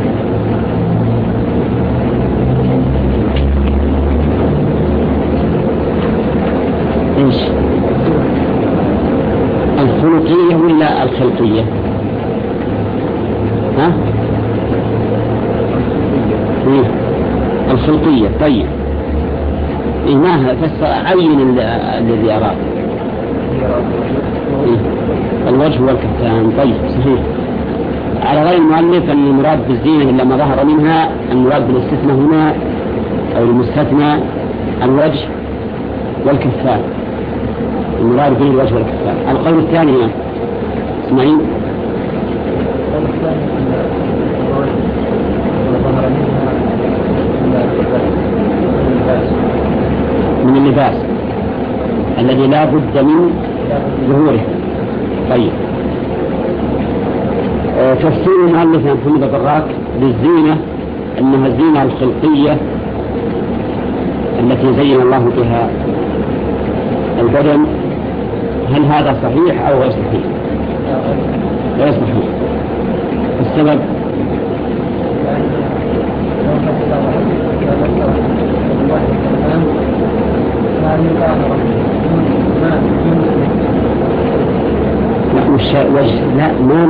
ايش؟ الخلقية ولا الخلقية؟ ها؟ الخلقية. طيب إنها فسر عين الذي أراد الوجه والكفان. طيب صحيح. على رأي المؤلف أن المراد بالزينة إلا ما ظهر منها، المراد بالاستثناء هنا أو المستثنى الوجه والكفان، المراد به الوجه والكفان. القول الثاني اسمعين من اللباس الذي لا بد من ظهوره. طيب تفسير المؤلف محمد البراك للزينة أنها الزينة الخلقية التي زين الله بها البدن. هل هذا صحيح أو غير صحيح؟ غير صحيح. السبب لا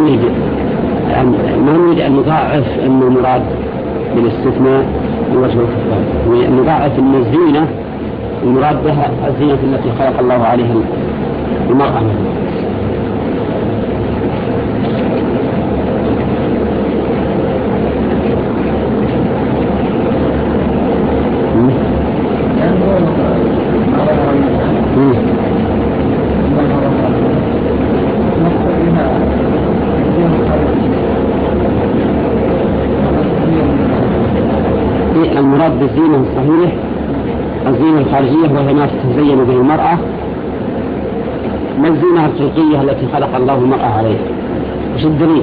ما نريد أن نضاعف أن المراد بالاستثناء الوجه والكفان، نضاعف أن الزينة المراد بها الزينة التي خلق الله عليها المرأة. المراد بالزينة الصحيح الزينة الخارجية، وهي ما تتزين به المرأة ما الزينة الخلقية التي خلق الله المرأة عليها؟ وش الدليل؟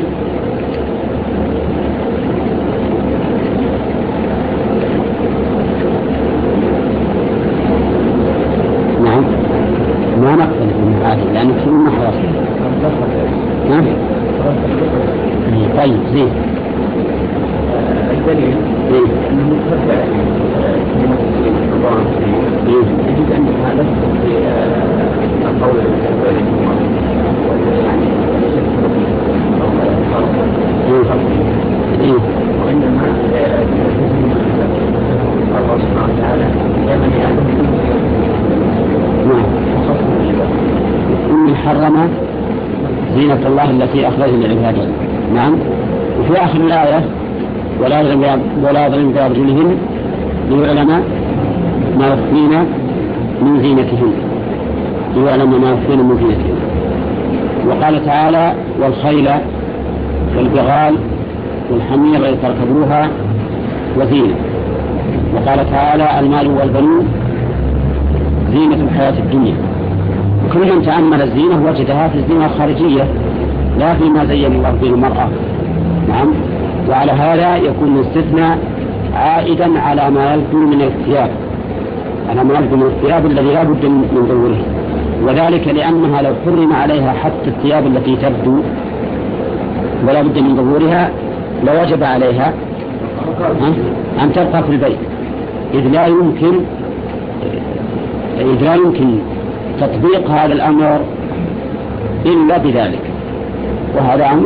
نعم ما نختلف من هذه لأن كل ما حرص. نعم طيب زين. الدليل أنه تبع يجب أن هذا في القول وإنما الله سبحانه وتعالى يمن إن حرم زينة الله التي أخرج لعباده. نعم. وفي آخر الآية ولا يضربن بأرجلهن ليعلم ما يخفين من زينتهن ليعلم ما يخفين من زينتهن. وقال تعالى والخيل والبغال والحمير لتركبوها وزينة. وقال تعالى المال والبنون زينة الحياة الدنيا. وكل من تأمل الزينة وجدها في الزينة الخارجية لا فيما زين الله به المرأة. نعم. وعلى هذا يكون الاستثناء عائدا على ما يبدو من الثياب، على ما يبدو من الثياب الذي لا بد من ظهوره، وذلك لأنها لو حرم عليها حتى الثياب التي تبدو ولا بد من ظهورها لوجب عليها أن تبقى في البيت، إذ لا يمكن تطبيق هذا الأمر إلا بذلك، وهذا أمر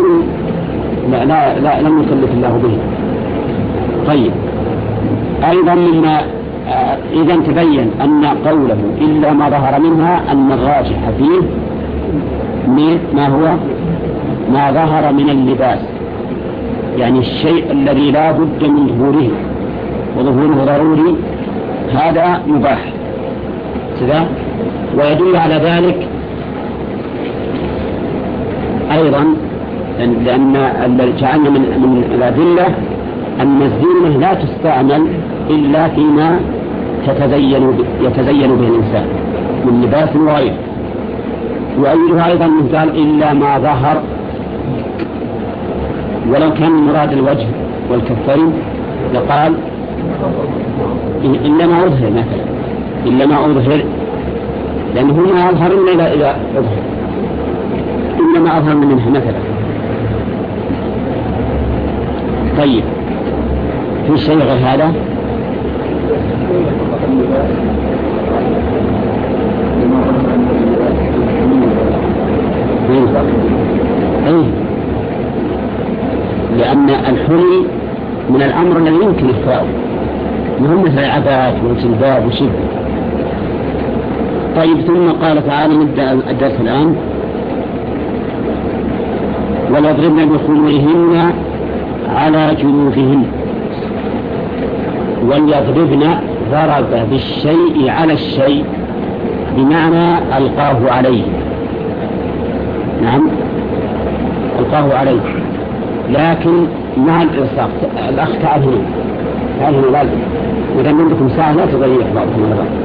لم يكلف الله به. طيب أيضا مما إذا تبين أن قوله إلا ما ظهر منها أن الراجح فيه ما هو ما ظهر من اللباس، يعني الشيء الذي لا بد من ظهوره وظهوره ضروري هذا مباح كذا. ويدل على ذلك أيضا لأن جعلنا من الأدلة أن الزينة لا تستعمل إلا فيما يتزين به الإنسان من لباس وغيره. وأيضها أيضا مثال إلا ما ظهر، ولو كان مراد الوجه والكفين لقال إلا ما أظهر مثلا، إلا ما أظهر، لأنه ما أظهر إلا إذا أظهر، إلا ما أظهر منها مثلا. طيب في شيء غير هذا؟ لأن الحلي من الأمر الذي يمكن إخفاؤه، مهم مثل العباءات والجلباب وشبه. طيب ثم قال تعالى نبدأ الدرس الآن وليضربن بخمرهن على جنوبهن. وليضربن ضرب بالشيء على الشيء بمعنى ألقاه عليه. نعم ألقاه عليه، لكن مع الإلصاق. الأخ تعال هنا لازم إذا عندكم ساعة لا تضيع بعضكم على بعض.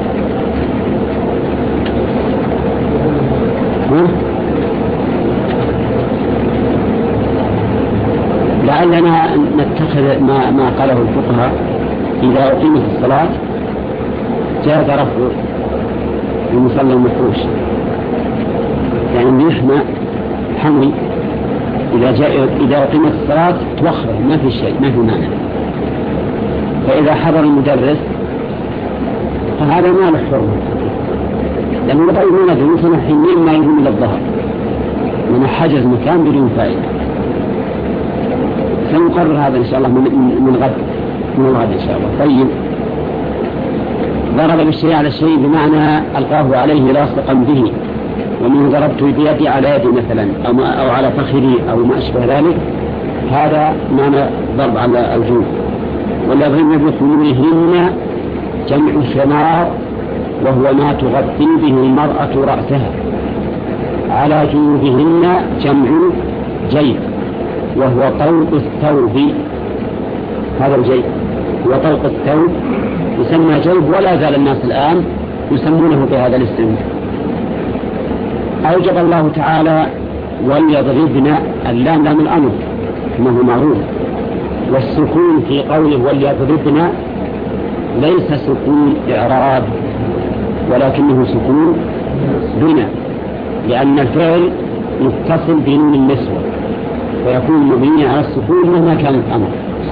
لعلنا نتخذ ما قاله الفقهاء إذا أقيمت الصلاة جاز رفع المصلى المفروش، يعني يحمى حمل إذا أقيمت الصلاة توخر ما في شيء، ما في مانع. فإذا حضر المدرس فهذا ما له حرمة، لأنه لا يمكن أن يصنع حين ما يهم إلى الظهر من حجز مكان بدون فائدة. سنقرر هذا إن شاء الله من الغد إن شاء الله. طيب ضرب بالشيء على الشيء بمعنى ألقاه عليه لاصقا به، ومن ضربت بيدي على يدي مثلا أو على فخذي أو ما أشبه ذلك، هذا معنى ضرب على الجنوب. والذين بخمورهن جمع خمار، وهو ما تغطي به المرأة رأسها. على جنوبهن جمع جيب، وهو طوق الثوب. هذا الجيب هو طوق الثوب، يسمى جيب، ولا زال الناس الآن يسمونه بهذا الاسم. أوجب الله تعالى وليضربن، اللام لام الأمر كما هو معروف، والسكون في قوله وليضربن ليس سكون إعراب ولكنه سكون بناء، لأن الفعل متصل بنون النسوة ويكون مبني على السكون مهما كان الأمر.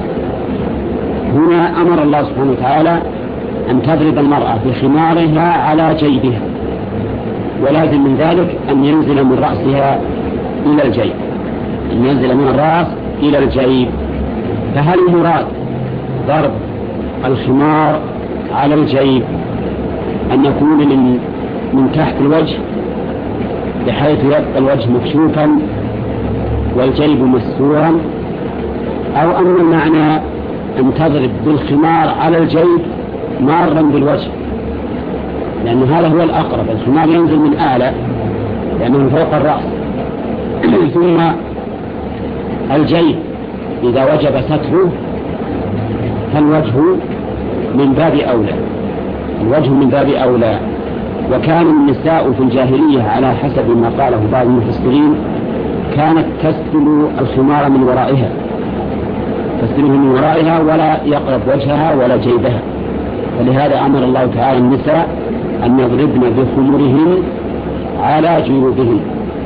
هنا أمر الله سبحانه وتعالى أن تضرب المرأة بخمارها على جيبها، ولازم من ذلك أن ينزل من رأسها إلى الجيب، أن ينزل من الرأس إلى الجيب. فهل المراد ضرب الخمار على الجيب أن يكون من تحت الوجه بحيث يبقى الوجه مكشوفا والجيب مستورا، أو أن المعنى أن تضرب بالخمار على الجيب مارا بالوجه؟ لأن هذا هو الأقرب، الخمار ينزل من أعلى لأنه فوق الرأس ثم الجيب إذا وجب ستره فالوجه من باب أولى، الوجه من باب أولى. وكان النساء في الجاهلية على حسب ما قاله بعض المفسرين كانت تستل الخمار من ورائها، تستله من ورائها ولا يقرب وجهها ولا جيبها، فلهذا أمر الله تعالى النساء أن يضربن بخمرهن على جيوبهن.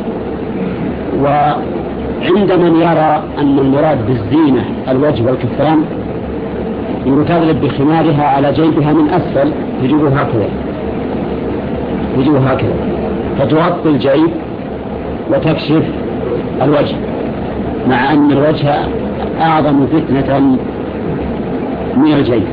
وعند من يرى أن المراد بالزينة الوجه والكفان تضرب بخمارها على جيبها من أسفل، تجيبها هكذا فتغطي الجيب وتكشف الوجه، مع أن الوجه أعظم فتنة من الجيب.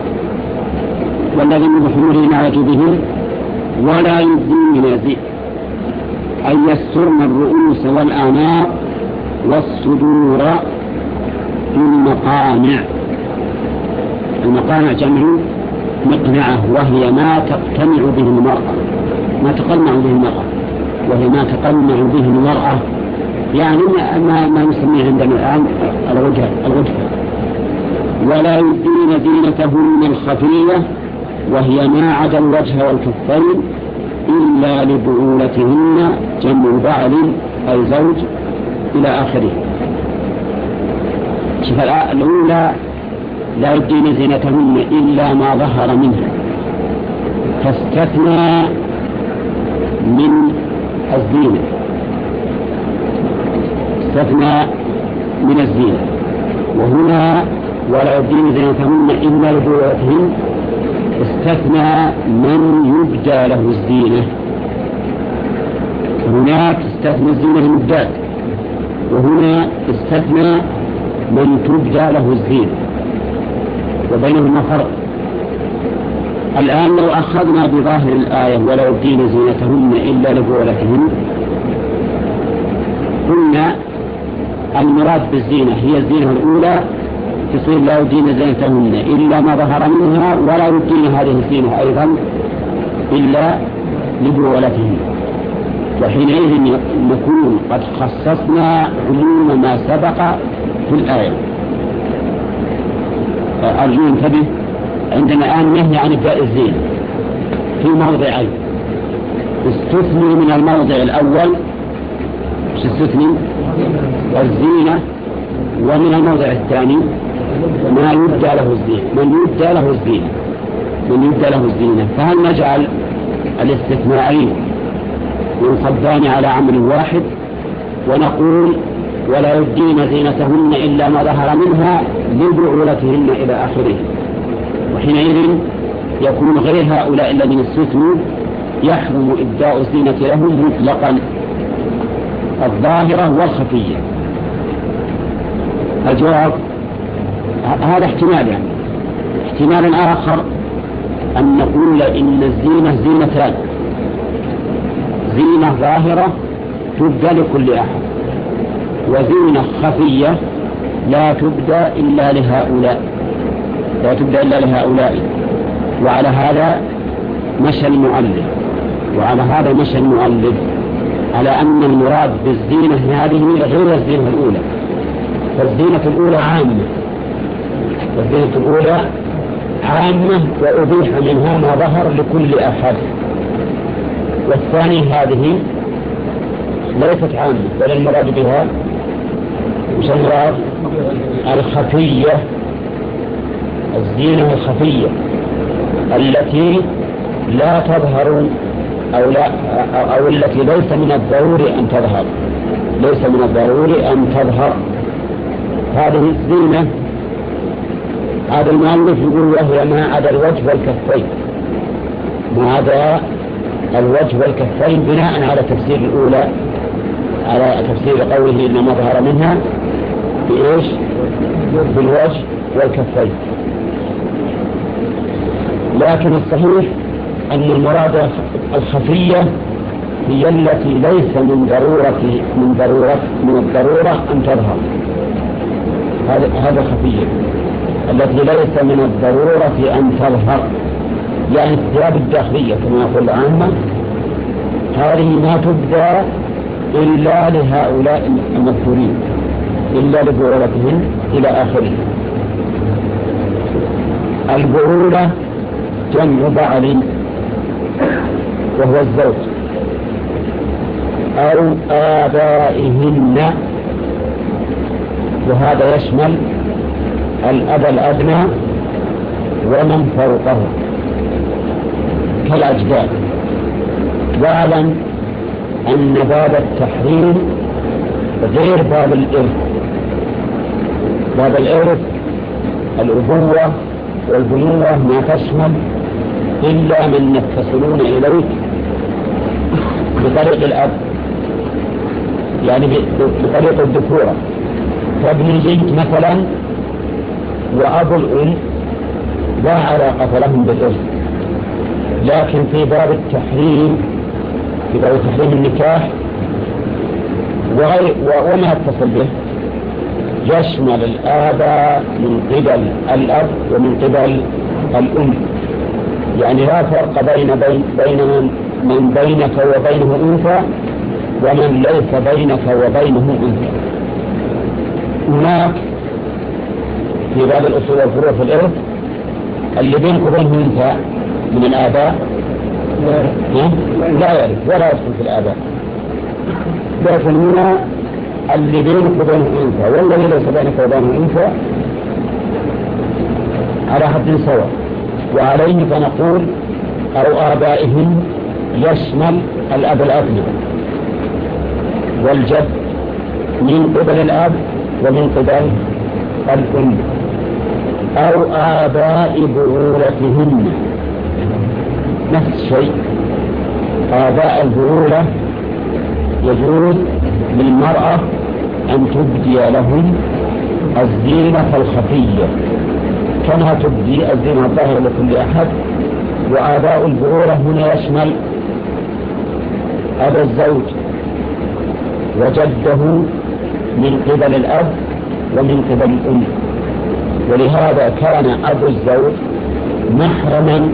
والذين بخمرهن على جيوبهن ولا يبدين زينة، أي يسترن الرؤوس والأعناق والصدور في المقانع. المقانع جمع مقنعة، وهي ما تقتنع به المرأة، ما تقنع به المرأة، وهي ما تقنع به المرأة، يعني ما نسميه عندنا الآن الغدفة. ولا يبدين زينتهن الخفية، وهي ما عدا الوجه والكفين إلا لبعولتهن، جمع بعل أي زوج إلى آخره. شوف الأولى لا يبدين زينتهن إلا ما ظهر منها، فاستثنى من الزينة، استثنى من الزينة. وهنا ولا يبدين زينتهن إلا لبعولتهن استثنى من يبدى له الزينة. هناك استثنى الزينة المبدات، وهنا استثنى من تبدى له الزينة، وبينهما فرق. الآن لو أخذنا بظاهر الآية ولا يبدين زينتهن إلا لبعولتهن، قلنا المراد بالزينة هي الزينة الأولى، تصير لا يبدين زينتهن إلا ما ظهر منها، ولا يبدين هذه الزينة أيضا إلا لبعولتهن. وحينئذ نكون قد خصصنا عموم ما سبق في الآية. أرجو انتبه، عندنا الآن نهي عن إبداء الزينة في موضعين، استثني من الموضع الأول استثني الزينة، ومن الموضع الثاني ما يبدى له الزينة، من يبدى له الزينة. فهل نجعل الاستثناءين ينصبان على عمل واحد ونقول ولا يبدين زينتهن إلا ما ظهر منها لبعولتهن إلى آخره، وحينئذ يكون غير هؤلاء الذين استثنوا يحرم إبداء الزينة لهم مطلقا، الظاهرة والخفية؟ الجواب هذا احتمال، يعني احتمال آخر أن نقول إن الزينة زينتان، زينة ظاهرة تبدى لكل أحد، وزينة خفية لا تبدى إلا لهؤلاء، وعلى هذا مشى المؤلف على أن المراد بالزينة هذه غير الزينة الأولى، فالزينة الأولى عامة وأبيح منها ما ظهر لكل أحد، والثاني هذه ليست عامة، بل المراد بها المراد الخفية، الزينة الخفية التي لا تظهر أو التي ليس من الضروري أن تظهر، ليس من الضروري أن تظهر. هذه الزينة هذا المؤلف يقول وهي ما عدا الوجه والكفين، ما عدا الوجه والكفين بناء على تفسير الأولى، على تفسير قوله إنما ظهر منها بإيش؟ بالوجه والكفين. لكن الصحيح أن المراد الخفية هي التي ليس من الضرورة أن تظهر، هذا خفية التي ليس من الضرورة أن تظهر، يعني الثياب الداخلية كما يقول العامة هذه ما تبدى إلا لهؤلاء المذكورين، إلا لبعولتهم إلى آخره. البعولة جمع بعل وهو الزوج أو آبائهن، وهذا يشمل الأب الأدنى ومن فوقه كالأجداد. واعلم أن باب التحريم غير باب الإرث. باب الإرث الأبوة والبنوة ما تشمل إلا من يتصلون إليك بطريق الأب، يعني بطريق الذكورة، فابن البنت مثلا وأبو الأم لا علاقة لهم بالإرث. لكن في باب التحريم، في باب تحريم النكاح وما يتصل به يشمل الآباء من قبل الأب ومن قبل الأم، يعني لا فرق بين من بينك وبينه أنثى ومن ليس بينك وبينه أنثى. هناك في باب الأصول والفروع في الإرث اللي بينك وبينه أنثى من الآباء لا يعرف ولا يدخل في الآباء، لكن هنا اللي بينك وبينه أنثى والذي ليس بينك وبينه أنثى على حد سواء. وعليه فنقول أو آبائهم يشمل الأب الأبنى والجد من قبل الأب ومن قبل الأم، أو آباء بعولتهن نفس الشيء. آباء البعولة يجوز للمرأة أن تبدي لهم الزينة الخفية كما تبدي الزينة الظاهرة لكل أحد. وآباء البعولة هنا يشمل أبا الزوج وجده من قبل الأب ومن قبل الأم، ولهذا كان أبو الزوج محرما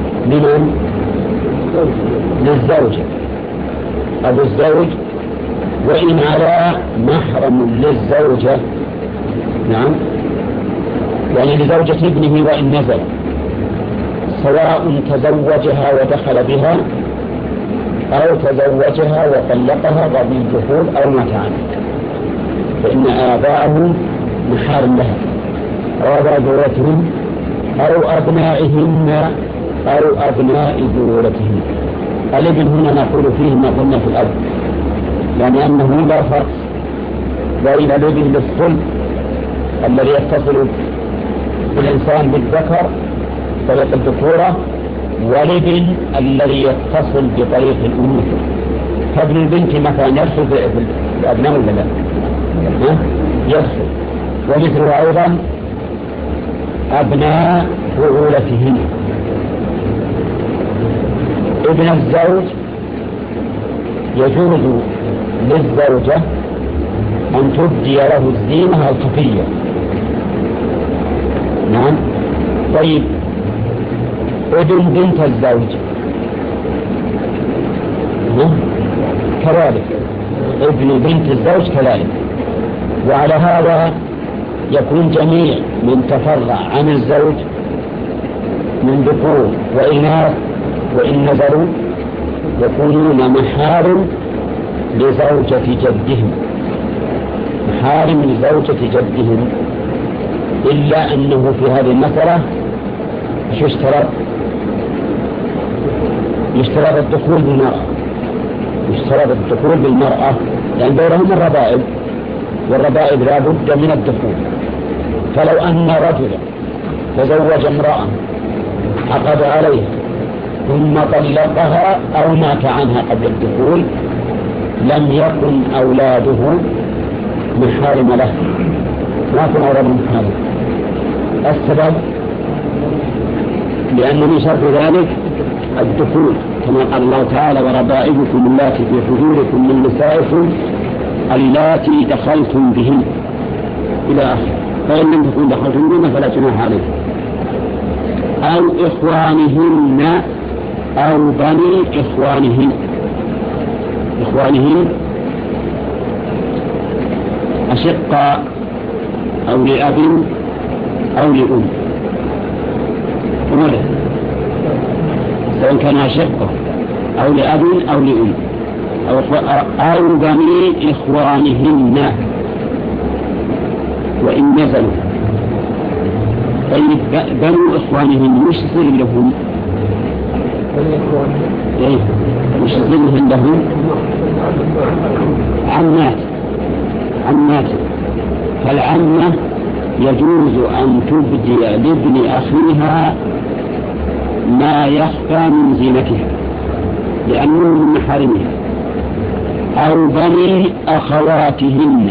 للزوجة. أبو الزوج وإن على محرم للزوجة، نعم، يعني لزوجة ابنه وإن نزل، سواء تزوجها ودخل بها أو تزوجها وطلقها قبل الدخول أو مات عنها، فإن آباءهم محارم لها أو آباء ذريتهم أو أبنائهم أو أبناء ذريتهم. الابن هنا نقول فيه ما قلنا في الأب، يعني أنه لا فرق بين الابن للصلب الذي يتصل بالإنسان بالذكر طريق الذكورة والابن الذي يتصل بطريق الأنوثة. فابن البنت مثلا يدخل في الأبناء ولا لا؟ يدخل. ومثله أيضا أبناء بعولتهن. ابن الزوج يجوز للزوجة أن تبدي له الزينة الخفية، نعم. طيب ابن بنت الزوج كذلك، ابن بنت الزوج كذلك. وعلى هذا يكون جميع من تفرع عن الزوج من ذكور وإناث وإن نزلوا يكونون محارم لزوجة جدهم، محارم لزوجة جدهم، إلا أنه في هذه المسألة يشترط الدخول بالمرأة، يشترط الدخول بالمرأة، لأن دورهم الربائب، والربائب لا بد من الدخول. فلو أن رجلا تزوج امرأة عقد عليها ثم طلقها أو مات عنها قبل الدخول لم يكن أولاده محارم له، ما كن أولاده محارم. السبب لأن من شرط ذلك الدخول، كما قال الله تعالى: وربائبكم اللاتي في حجوركم من نسائكم اللاتي دخلتم بهن إلى آخره. فإن لم تكن دخلتم بهن فلا جناح عليكم. أو إخوانهن أو بني إخوانهن أشقاء أو لأب أو لأم، سواء كان أشقاء أو لأب أو لأم أو بني إخوانهن وإن نزلوا. طيب بنو إخوانهن مش يصير لهم؟ إيه مش يصير لهم؟ عمات. فالعمة يجوز أن تبدي لابن أخيها ما يخفى من زينتها لأنه من محارمها، أو بني أخواتهن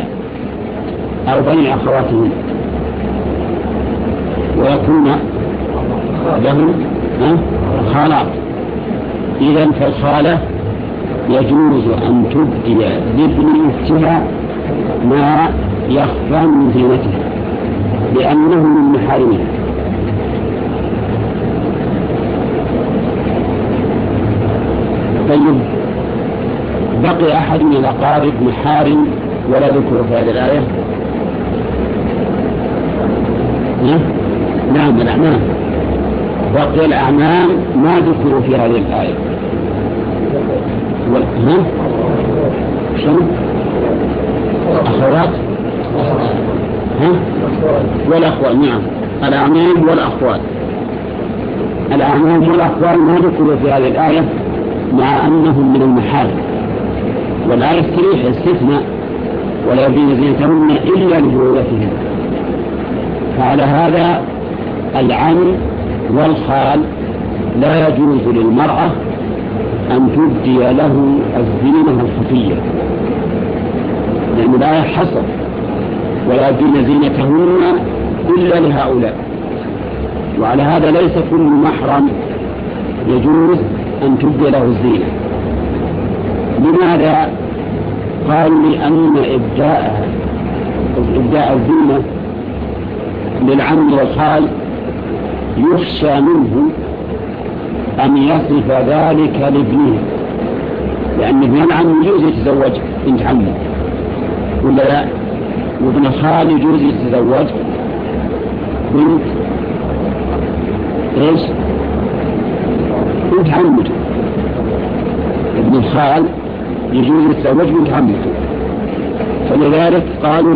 ويكون لهم خالات. إذن فالخالة يجوز أن تبدي لابن أختها ما يخفى من زينتها لأنه من محارمها. طيب بقي أحد من الأقارب محارم ولا ذكر في هذه الآية؟ نعم الأعمام. بقي الأعمام ما ذكروا في هذه الآية. شنو؟ أخوات والأخوات. نعم الأعمام والأخوات. الأعمام والأخوات ما ذكروا في هذه الآية مع أنهم من المحارم، والآية الصريحة استثناء ولا يبدين زينتهن إلا لبعولتهن. فعلى هذا العم والخال لا يجوز للمرأة أن تبدي له الزينة الخفية، لأن الآية حصر ولا يبدين زينتهن إلا لهؤلاء. وعلى هذا ليس كل محرم يجوز أن تبدي له الزينة. لماذا؟ قالوا لأن إبداء الزينة للعم والخال يخشى منه أن يصف ذلك لابنه، لأن ابن العم يجوز يتزوج بنت عمه ولا لا، وابن الخال يجوز يتزوج بنت عمته. ابن الخال يجوز يتزوج بنت عمته، فلذلك قالوا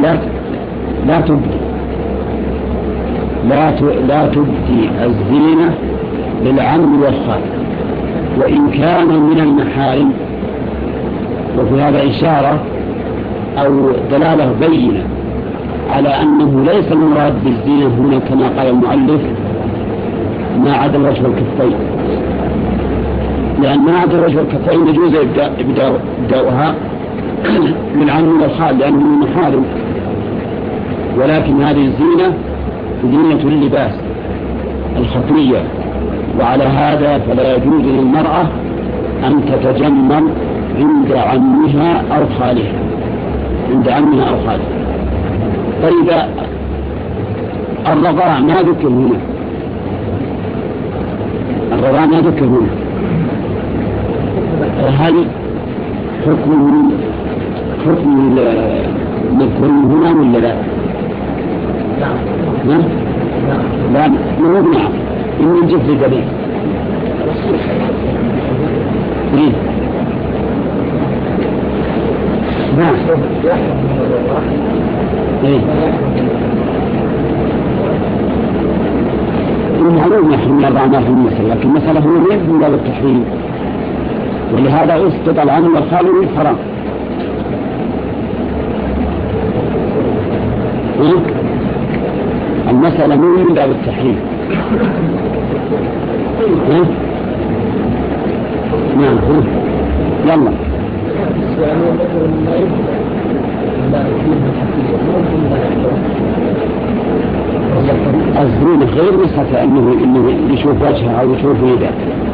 لا تبدي الزينة للعم والخال وإن كان من المحارم. وفي هذا إشارة أو دلالة بينة على أنه ليس المراد بالزينة هنا كما قال المؤلف ما عدا الوجه والكفين، لأن ما عدا الوجه والكفين يجوز إبداؤها للعم والخال لأنه من المحارم، ولكن هذه الزينة زينة اللباس الخفية. وعلى هذا فلا يجوز للمرأة أن تتجمل عند عمها أو خالها. طيب الرضاع ما ذكر هنا، هل حكم مذكور هنا ولا لا؟ لا نعم إن جفر دليل. إيه؟ المعلوم يحرم الأربعة ما في المسألة، لكن المسألة هو ليس من باب التحريم، ولهذا أسقط العام والخالي والحرام. المسألة من باب التحريم. نعم. يلا. الزين غير مسحة إنه يشوف وجهه أو يشوف يده.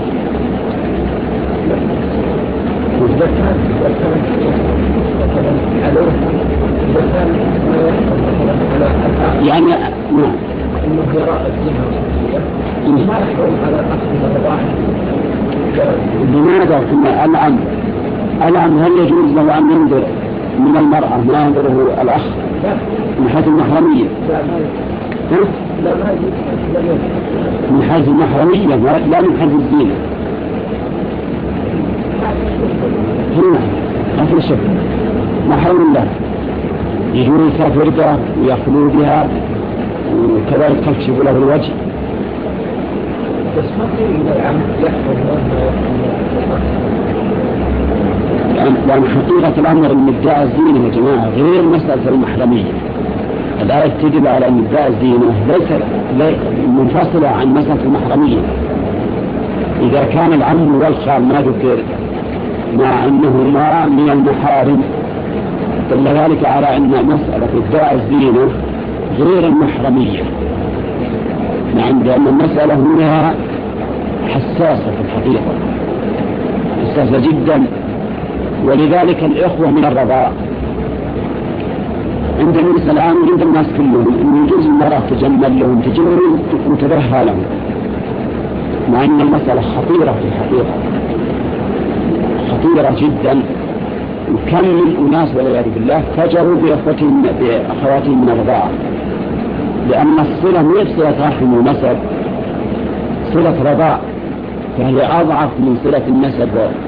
يعني نعم. لماذا كنا العم هل يجوز له أن ينظر من المرأة ما ينظره الأخ من حيث المحرمية؟ من حيث المحرمية لا من حيث الزينة. هنا أصل الشك محرم الله يجور يسافر بها ويخلو بها وكذلك تكشف له الوجه. بس ما في العم يحفظ يعني حقيقة الأمر أن ادعاء الزينة يا جماعة غير مسألة المحرمية. الآية تدل على أن ادعاء الزينة ليس منفصلة عن مسألة المحرمية. إذا كان العم والخال ما ذكر مع أنهما من المحارم دل ذلك على أن مسألة ادعاء الزينة غير المحرمية، مع أن المسألة هنا حساسة في الحقيقة، حساسة جدا. ولذلك الإخوة من الرضاع عند الناس الآن وعند الناس كلهم إن يجوز المرأة تجمل لهم تجمل وتبرها لهم، مع أن المسألة خطيرة في الحقيقة، خطيرة جدا. وكم من أناس والعياذ بالله فجروا بأخواتهم من الرضاعة، لأن الصلة ليس صلة رحم ونسب، صلة رضاع، فهي أضعف من صلة النسب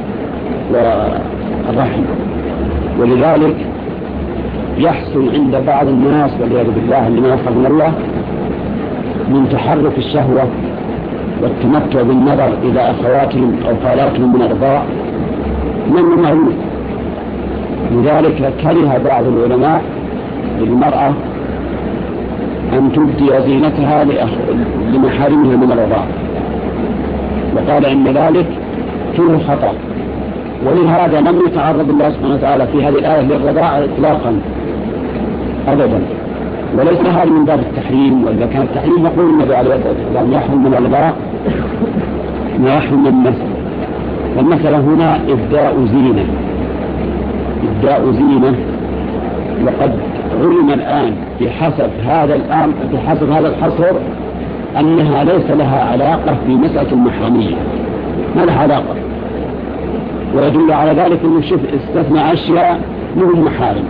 والرحم. ولذلك يحصل عند بعض الناس والعياذ بالله اللي ما يفهم من الله من تحرك الشهوة والتمتع بالنظر إلى أخواتهم أو خالاتهم من الرضاع من معروف. لذلك كره بعض العلماء للمرأة أن تبدي زينتها لمحارمها من الرضاع، وقال إن ذلك فيه خطأ. ولهذا لم يتعرض الله سبحانه وتعالى في هذه الآية للرضاع إطلاقا أبدا، وليس هذا من باب التحريم. وإذا كان التحريم يقول النبي عليه الصلاة والسلام يحرم من الرضاع ما يحرم من النسب. والمسألة هنا إبداء زينة، إبداء زينة. وقد علم الآن بحسب هذا الحصر أنها ليس لها علاقة في مسألة المحرمية، ما لها علاقة. ويدل على ذلك أنه استثنى أشياء من المحارم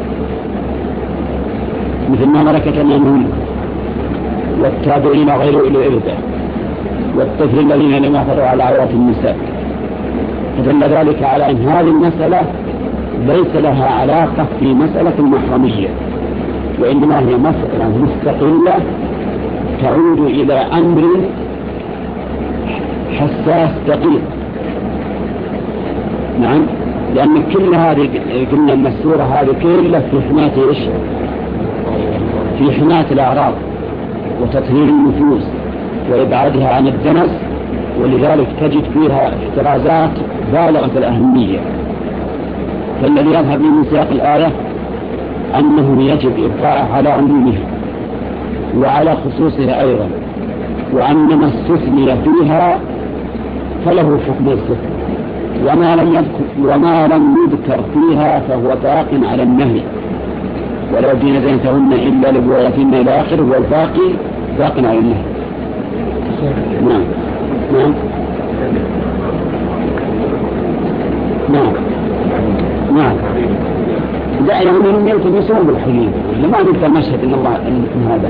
مثل ما ملكت أيمانهم والتابعين غير أولي الإربة والطفل الذين لم يحفظوا على عورات النساء. فدل ذلك على أن هذه المسألة ليس لها علاقة في مسألة المحرمية، وإنما هي مسألة مستقلة تعود إلى أمر حساس دقيق. نعم، لأن كل هذه قلنا أن السورة هذه كلها في حماية إيش؟ في حماية الأعراض وتطهير النفوس وإبعادها عن الدنس، ولذلك تجد فيها احترازات بالغة الأهمية. فالذي يظهر من سياق الآية أنه يجب إبقاء على عمومها وعلى خصوصها أيضا، وأن ما استثني فيها فله حكم الستر، وما لم يذكر فيها فهو باق على النهي، ولا دين زينتهن إلا لبويتهن إلى آخره، والباقي باق على النهي. نعم نعم نعم نعم. دائما من يلتمسون بالحقيقة لما نبقى مشهد إن الله إن هذا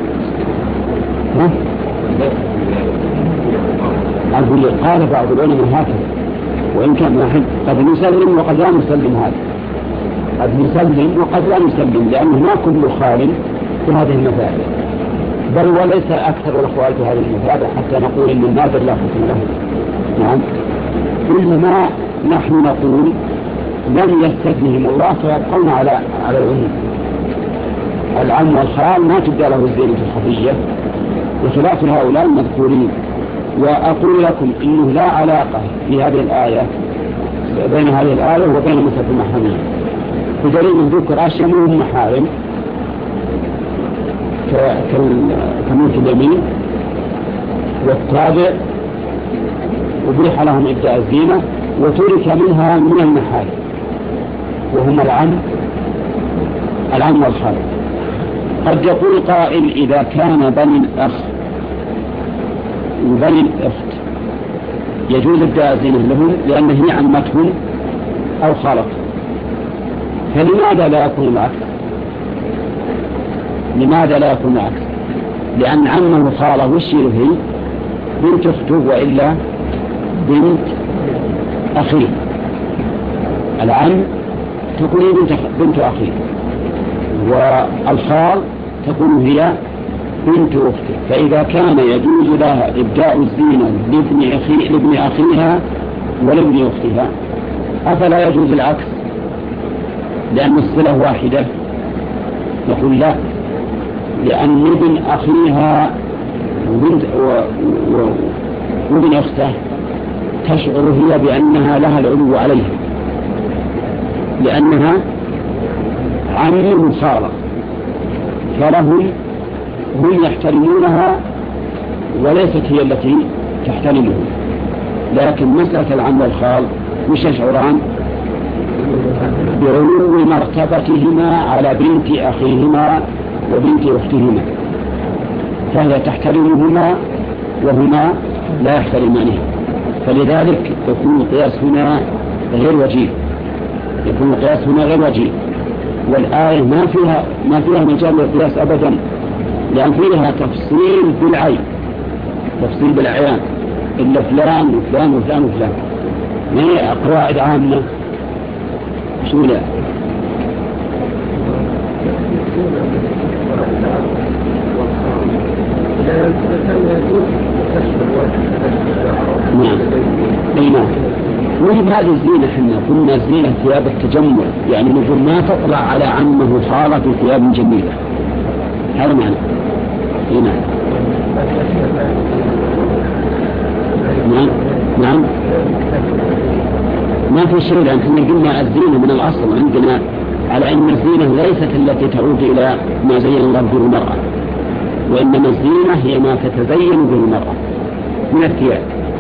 أقول لي قال بعض العلماء هكذا، وإن كان واحد قد يسلم وقد لا يسلم هذا. قد نسلم وقد لا نسلم، لأنه ما كل خال في هذه المسائل، بل وليس أكثر الأخوال في هذه المسائل حتى نقول إن النادر لا حكم له. نعم، إنما نحن نقول لم يستثنهم الله فيبقون على العموم. العم والخال ما تبدأ له الزينة الخفية وخلاف هؤلاء المذكورين. وأقول لكم إنه لا علاقة في هذه الآية بين هذه الآية وبين مسألة المحرمين، بدليل من ذكر أشياء منهم محارم كملك اليمين، والتابع أبيح لهم إبداء الزينة وترك منها من المحارم وهم العم والخال. قد يقول قائل إذا كان بني الأخ وبني الأخت يجوز إبداء الزينة لهم لأنه هي عمتهم أو خالتهم، فلماذا لا يكون العكس؟ لماذا لا يكون العكس؟ لأن عمه وخاله وشيره هي بنت أخته وإلا بنت أخيه. العم تكون بنت أخيه، والخال تكون هي بنت أخته. فإذا كان يجوز لها إبداء الزينة لابن أخيها ولابن أختها، أفلا يجوز العكس لأن الصلة واحدة؟ نقول لا، لأن ابن أخيها وابن أخته تشعر هي بأنها لها العلو عليها، لأنها عم صالة، فلهم هم يحترمونها وليست هي التي تحترمهم. لكن مسألة العم والخال مش يشعران بعلو مرتبتهما على بنت أخيهما وبنت أختهما، فهي تحترمهما وهما لا يحترمانها، فلذلك يكون القياس هنا غير وجيه، يكون القياس هنا غير وجيه. والآية ما فيها مجال للقياس أبدا، لأن فيها تفصيل بالعين، تفصيل بالعيان، إلا فلان وفلان وفلان وفلان، ما هي قواعد عامة. شو لا نعم نعم. نجد هذه الزينة حنا كنا زينة ثياب التجمل، يعني نقول ما تطلع على عمه خالة ثياب جميلة، هذا معنى. نعم نعم نعم، ما في شيء، لأن احنا قلنا الزينة من الأصل عندنا على أن الزينة ليست التي تعود إلى ما زين الله به المرأة، وإنما الزينة هي ما تتزين به المرأة من الثياب.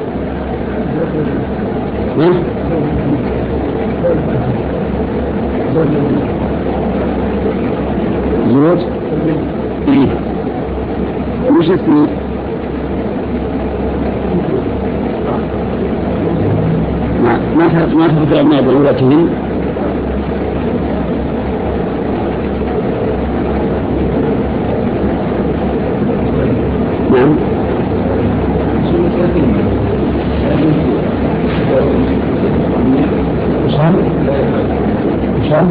زوج إيه وش اسمه؟ ما تفضل أبناء بعولتهم. نعم وشان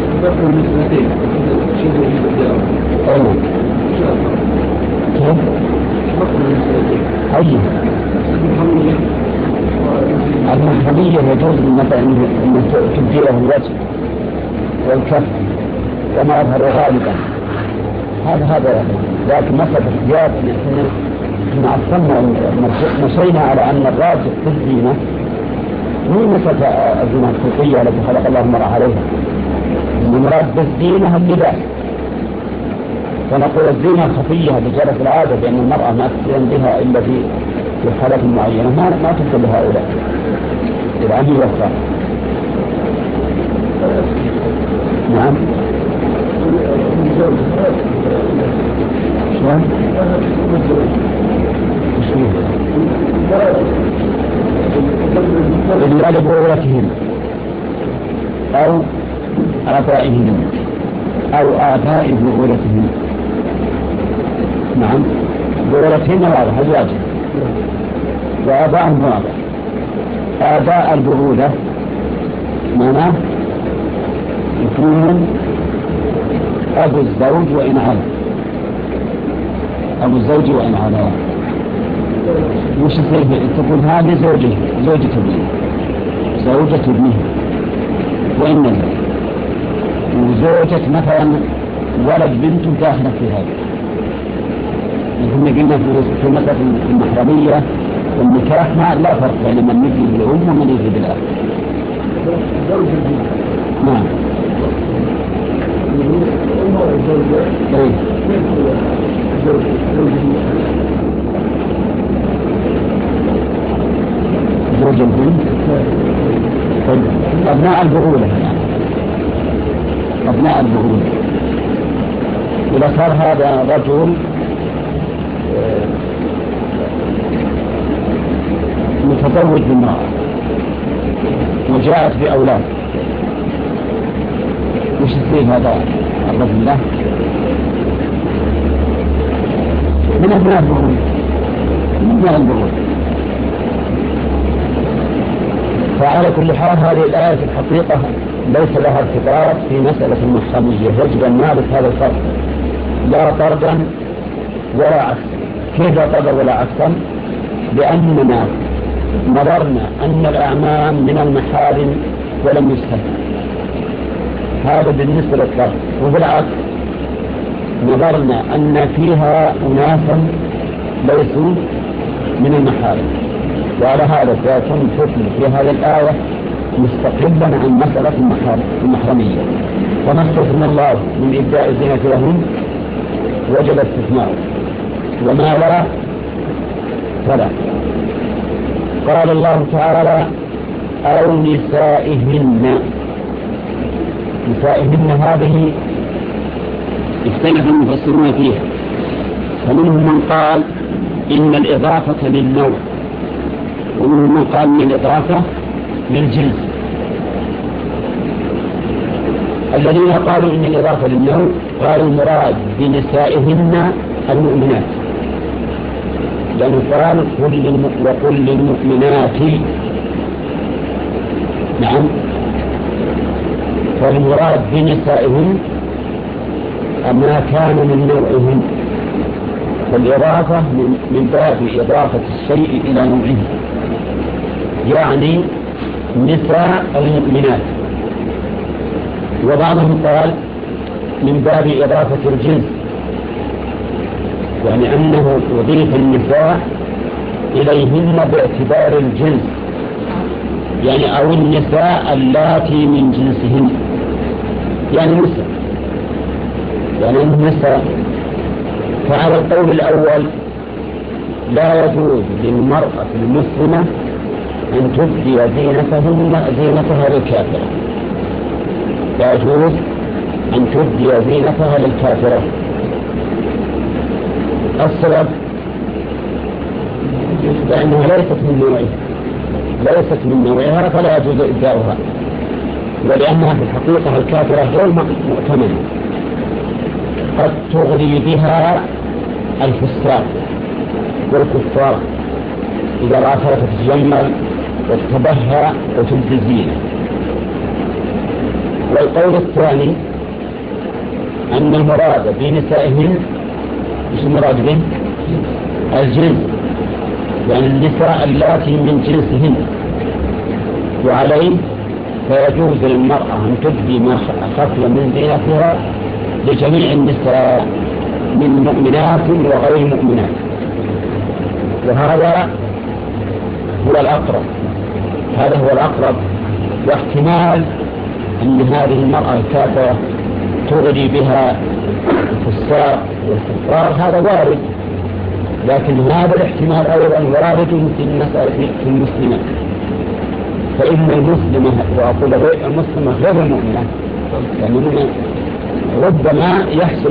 المحرمية يجوز مثلا أن تبديله الوجه والكف وما أظهر غالبا، هذا لكن مسألة الثياب احنا أصلنا مشينا على أن الراجح في الزينة مو مسألة الزينة الخلقية التي خلق الله المرأة عليها، المراد بالزينة اللباس، فنقول الزينة الخفية بجرة العادة بأن المرأة ما تستعين بها إلا في حالات معينة ما تدخل لهؤلاء العمي والخاف. نعم إلا لبعولتهم أو آبائهم أو آباء بعولتهم. نعم بعولتهم واضح الواجب وآباءهم واضح. آباء البعولة معناه يكون أبو الزوج وإن علا، أبو الزوج وإن علا. وش يصير؟ تقول هذه زوجة ابنه وإن نزل، وزوجة مثلا ولد بنته داخلة في هذا. نحن قلنا في مسألة المحرمية والنكاح لا فرق بين من يجي بالأم ومن يجي بالأب. نعم. زوج البنت أبناء البغولة، أبناء البغولة. إذا صار هذا رجل متزوج بالمرأة وجاءت بأولاد، وش يصير هذا الرجل له؟ من أبناء البغولة، من أبناء البغولة. فعلى كل حال هذه الآية في الحقيقة ليس لها ارتباط في مسألة المحرمية، يجب أن نعرف هذا الفرق، لا طردا ولا عكسا. كيف لا طردا ولا عكسا؟ لأننا نظرنا أن الأعمام من المحارم ولم يستثنى، هذا بالنسبة للطرد. وبالعكس نظرنا أن فيها أناسا ليسوا من المحارم، وعلى هذا سيكون الحكم في هذه الآية مستقلا عن مسألة المحرمية. وما استثنى الله من إبداء الزينة لهم وجب استثناءه، وما لا فلا. قال الله تعالى أو نسائهن. نسائهن هذه اختلف المفسرون فيها، فمنهم من قال إن الإضافة للنوع، ومنهم من قال إن الإضافة للجنس. الذين قالوا إن الإضافة للنوع قالوا المراد بنسائهن المؤمنات، لأن القرآن وقل للمؤمنات. نعم. فالمراد بنسائهن ما كان من نوعهم، والإضافة من باب إضافة الشيء إلى نوعه، يعني نساء المؤمنات. وبعضهم قال من باب إضافة الجنس، يعني أنه يضيف النساء إليهن باعتبار الجنس، يعني أو النساء اللاتي من جنسهن، يعني نساء، يعني النساء. فعلى القول الأول لا يجوز للمرأة المسلمة أن تبدي زينتها للكافرة، لا يجوز أن تبدي زينتها للكافرة. السبب لأنها ليست من نوعها فلا يجوز إبداؤها، ولأنها في الحقيقة الكافرة غير مؤتمنة، قد تغري بها الفساق والكفار إذا رأتها تتجمل وتتبهر وتبدي الزينة. والقول الثاني أن المراد بنسائهن مش المراد به الجنس، يعني النساء اللاتي من جنسهن، وعليه فيجوز للمرأة أن تبدي ما خفي من زينتها لجميع النساء من مؤمنات وغير مؤمنات. وهذا هو الأقرب، هذا هو الأقرب. واحتمال أن هذه المرأة الكافرة تغري بها الفساق والكفار هذا وارد، لكن هذا الاحتمال أيضا وارد في المسألة في المسلمة، فإن المسلمة وأقول المسلمة غير المؤمنة، يعني ربما يحصل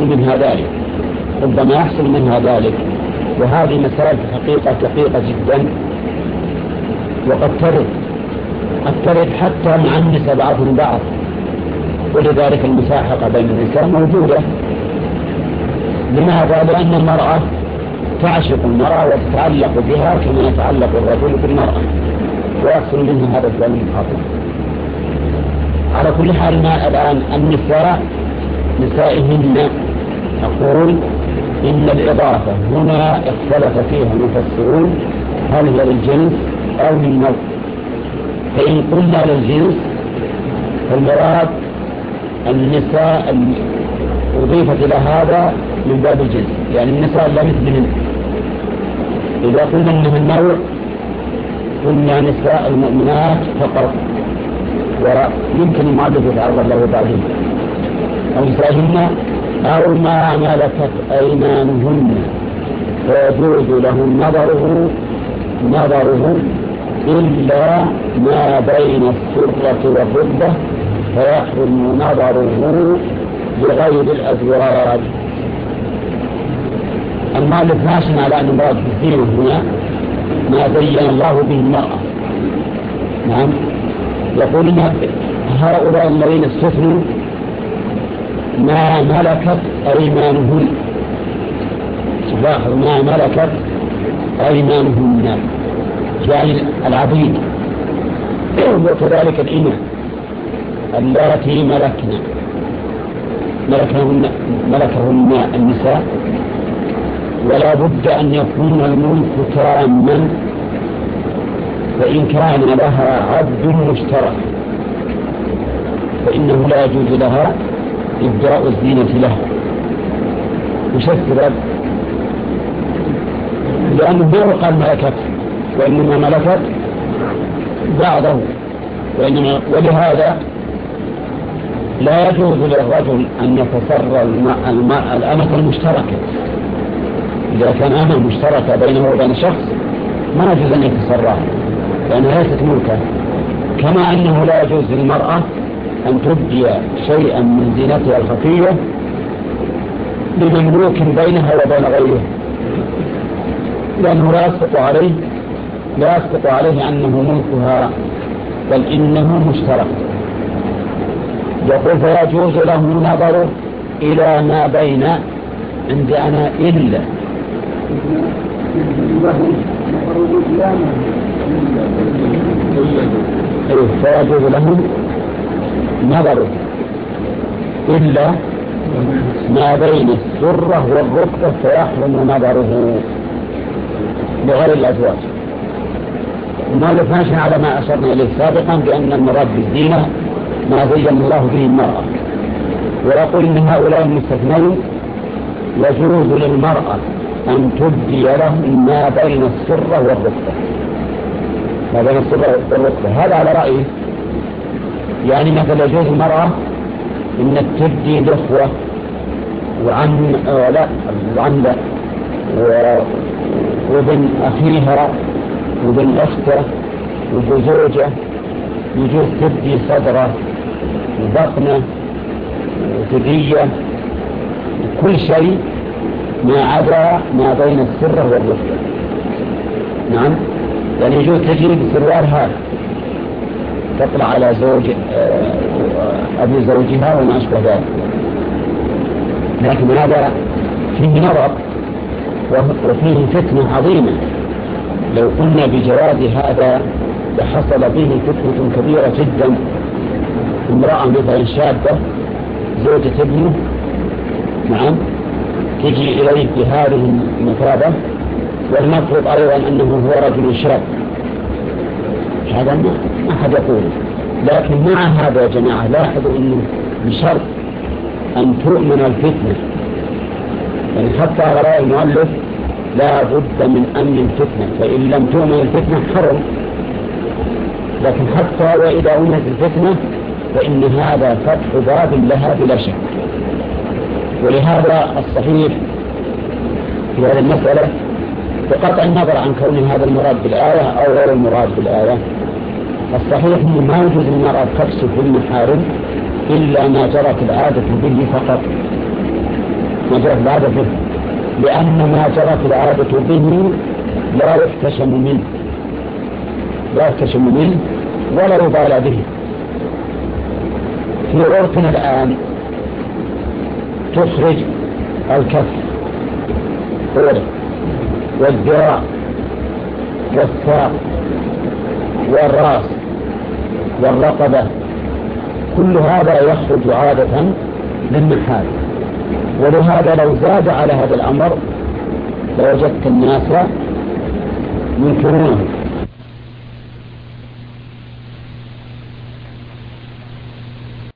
منها ذلك، وهذه مسائل حقيقة دقيقة جدا، وقد ترد حتى مع النساء بعضهم بعض، ولذلك المساحقة بين النساء موجودة. لماذا؟ لأن المرأة تعشق المرأة وتتعلق بها كما يتعلق الرجل بالمرأة، ويحصل منها هذا الكلام الخاطئ. على كل حال ما الآن النساء نسائهن أقول إن الإضافة هنا اختلف فيها المفسرون هل هي للجنس أو للنوع. فإن قلنا للجنس فالمراد النساء أضيفت إلى هذا من باب الجنس، يعني النساء لا مثلهن. إذا قلنا إنه النوع قلنا نساء المؤمنات فقط، ويمكن المعرض يتعرض له بعدين، أو نسائهن أو ما ملكت أيمانهن فيجوز لهم نظره إلا ما بين السرة والركبة فيحرم نظره بغير الأزواج. المؤلف ماشي على أن المراد بالزينة هنا ما زين الله به المرأة. نعم، يقول إن هؤلاء الذين استثنوا ما ملكت أيمانهن، ما ملكت أيمانهن يعني العبيد، وكذلك الإماء اللاتي ملكهن النساء، ولا بد أن يكون الملك تاما، فإن كان لها عبد مشترك فإنه لا يجوز لها إبداء الزينة له. وش السبب؟ لأنه ما قال ملكت، وإنما ملكت بعضه، ولهذا لا يجوز للرجل أن يتسرى الأمة المشتركة. إذا كان أمة مشتركة بينه وبين شخص ما يجوز أن يتسرى لأنها ليست ملكا. كما أنه لا يجوز للمرأة أن تبدي شيئا من زينتها الخفية لمملوك بينها وبين غيره، لأنه لا يسقط عليه أنه ملكها، بل إنه مشترك. يقول فيجوز له نظر إلى ما بين عند أنا إلا فيجوز له نظر إلا ما بين السرة والركبة فيحرم نظره بغير الأزواج. المؤلف ماشي على ما أشرنا إليه سابقا بأن المراد بالزينة ما زين الله به المرأة، ويقول إن هؤلاء المستثنين يجوز للمرأة أن تبدي لهم ما بين السرة والركبة، ما بين السرة والركبة. هذا على رأيه، يعني مثلا يجوز المرأة إن تبدي الأخوة وعن وابن أخيها وابن أخته وزوجه، يجوز تبدي صدره وبطنه وثدية كل شيء ما عدا ما بين السرة والركبة. نعم، يعني يجوز تجري بسروال هذا تطلع على زوج أبي زوجها وما أشبه ذلك، لكن هذا فيه نظر وفيه فتنة عظيمة. لو قلنا بجواز هذا لحصل به فتنة كبيرة جدا. امرأة مثلا شابة زوجة ابنه، نعم، تجي إليه بهذه المثابة، والمفروض أيضا أنه هو رجل شاب، هذا ما أحد يقول. لكن مع هذا يا جماعة لاحظوا أنه بشرط أن تؤمن الفتنة، يعني حتى على رأي المؤلف لا بد من أمن الفتنة، فإن لم تؤمن الفتنة حرم. لكن حتى وإذا أمنت الفتنة فإن هذا فتح باب لها بلا شك. ولهذا الصحيح في هذه المسألة بقطع النظر عن كون هذا المراد بالآية أو غير المراد بالآية، الصحيح أنه ما يجوز للمرأة تكشف المحارم إلا ما جرت العادة به فقط، ما جرت العادة به، لأن ما جرت العادة به لا يحتشم منه ولا يبالى به. في عرفنا الآن تخرج الكف والذراع والساق والرأس والرقبة كل هذا يخرج عادة للمحال. ولهذا لو زاد على هذا الأمر لوجدت الناس ينكرونه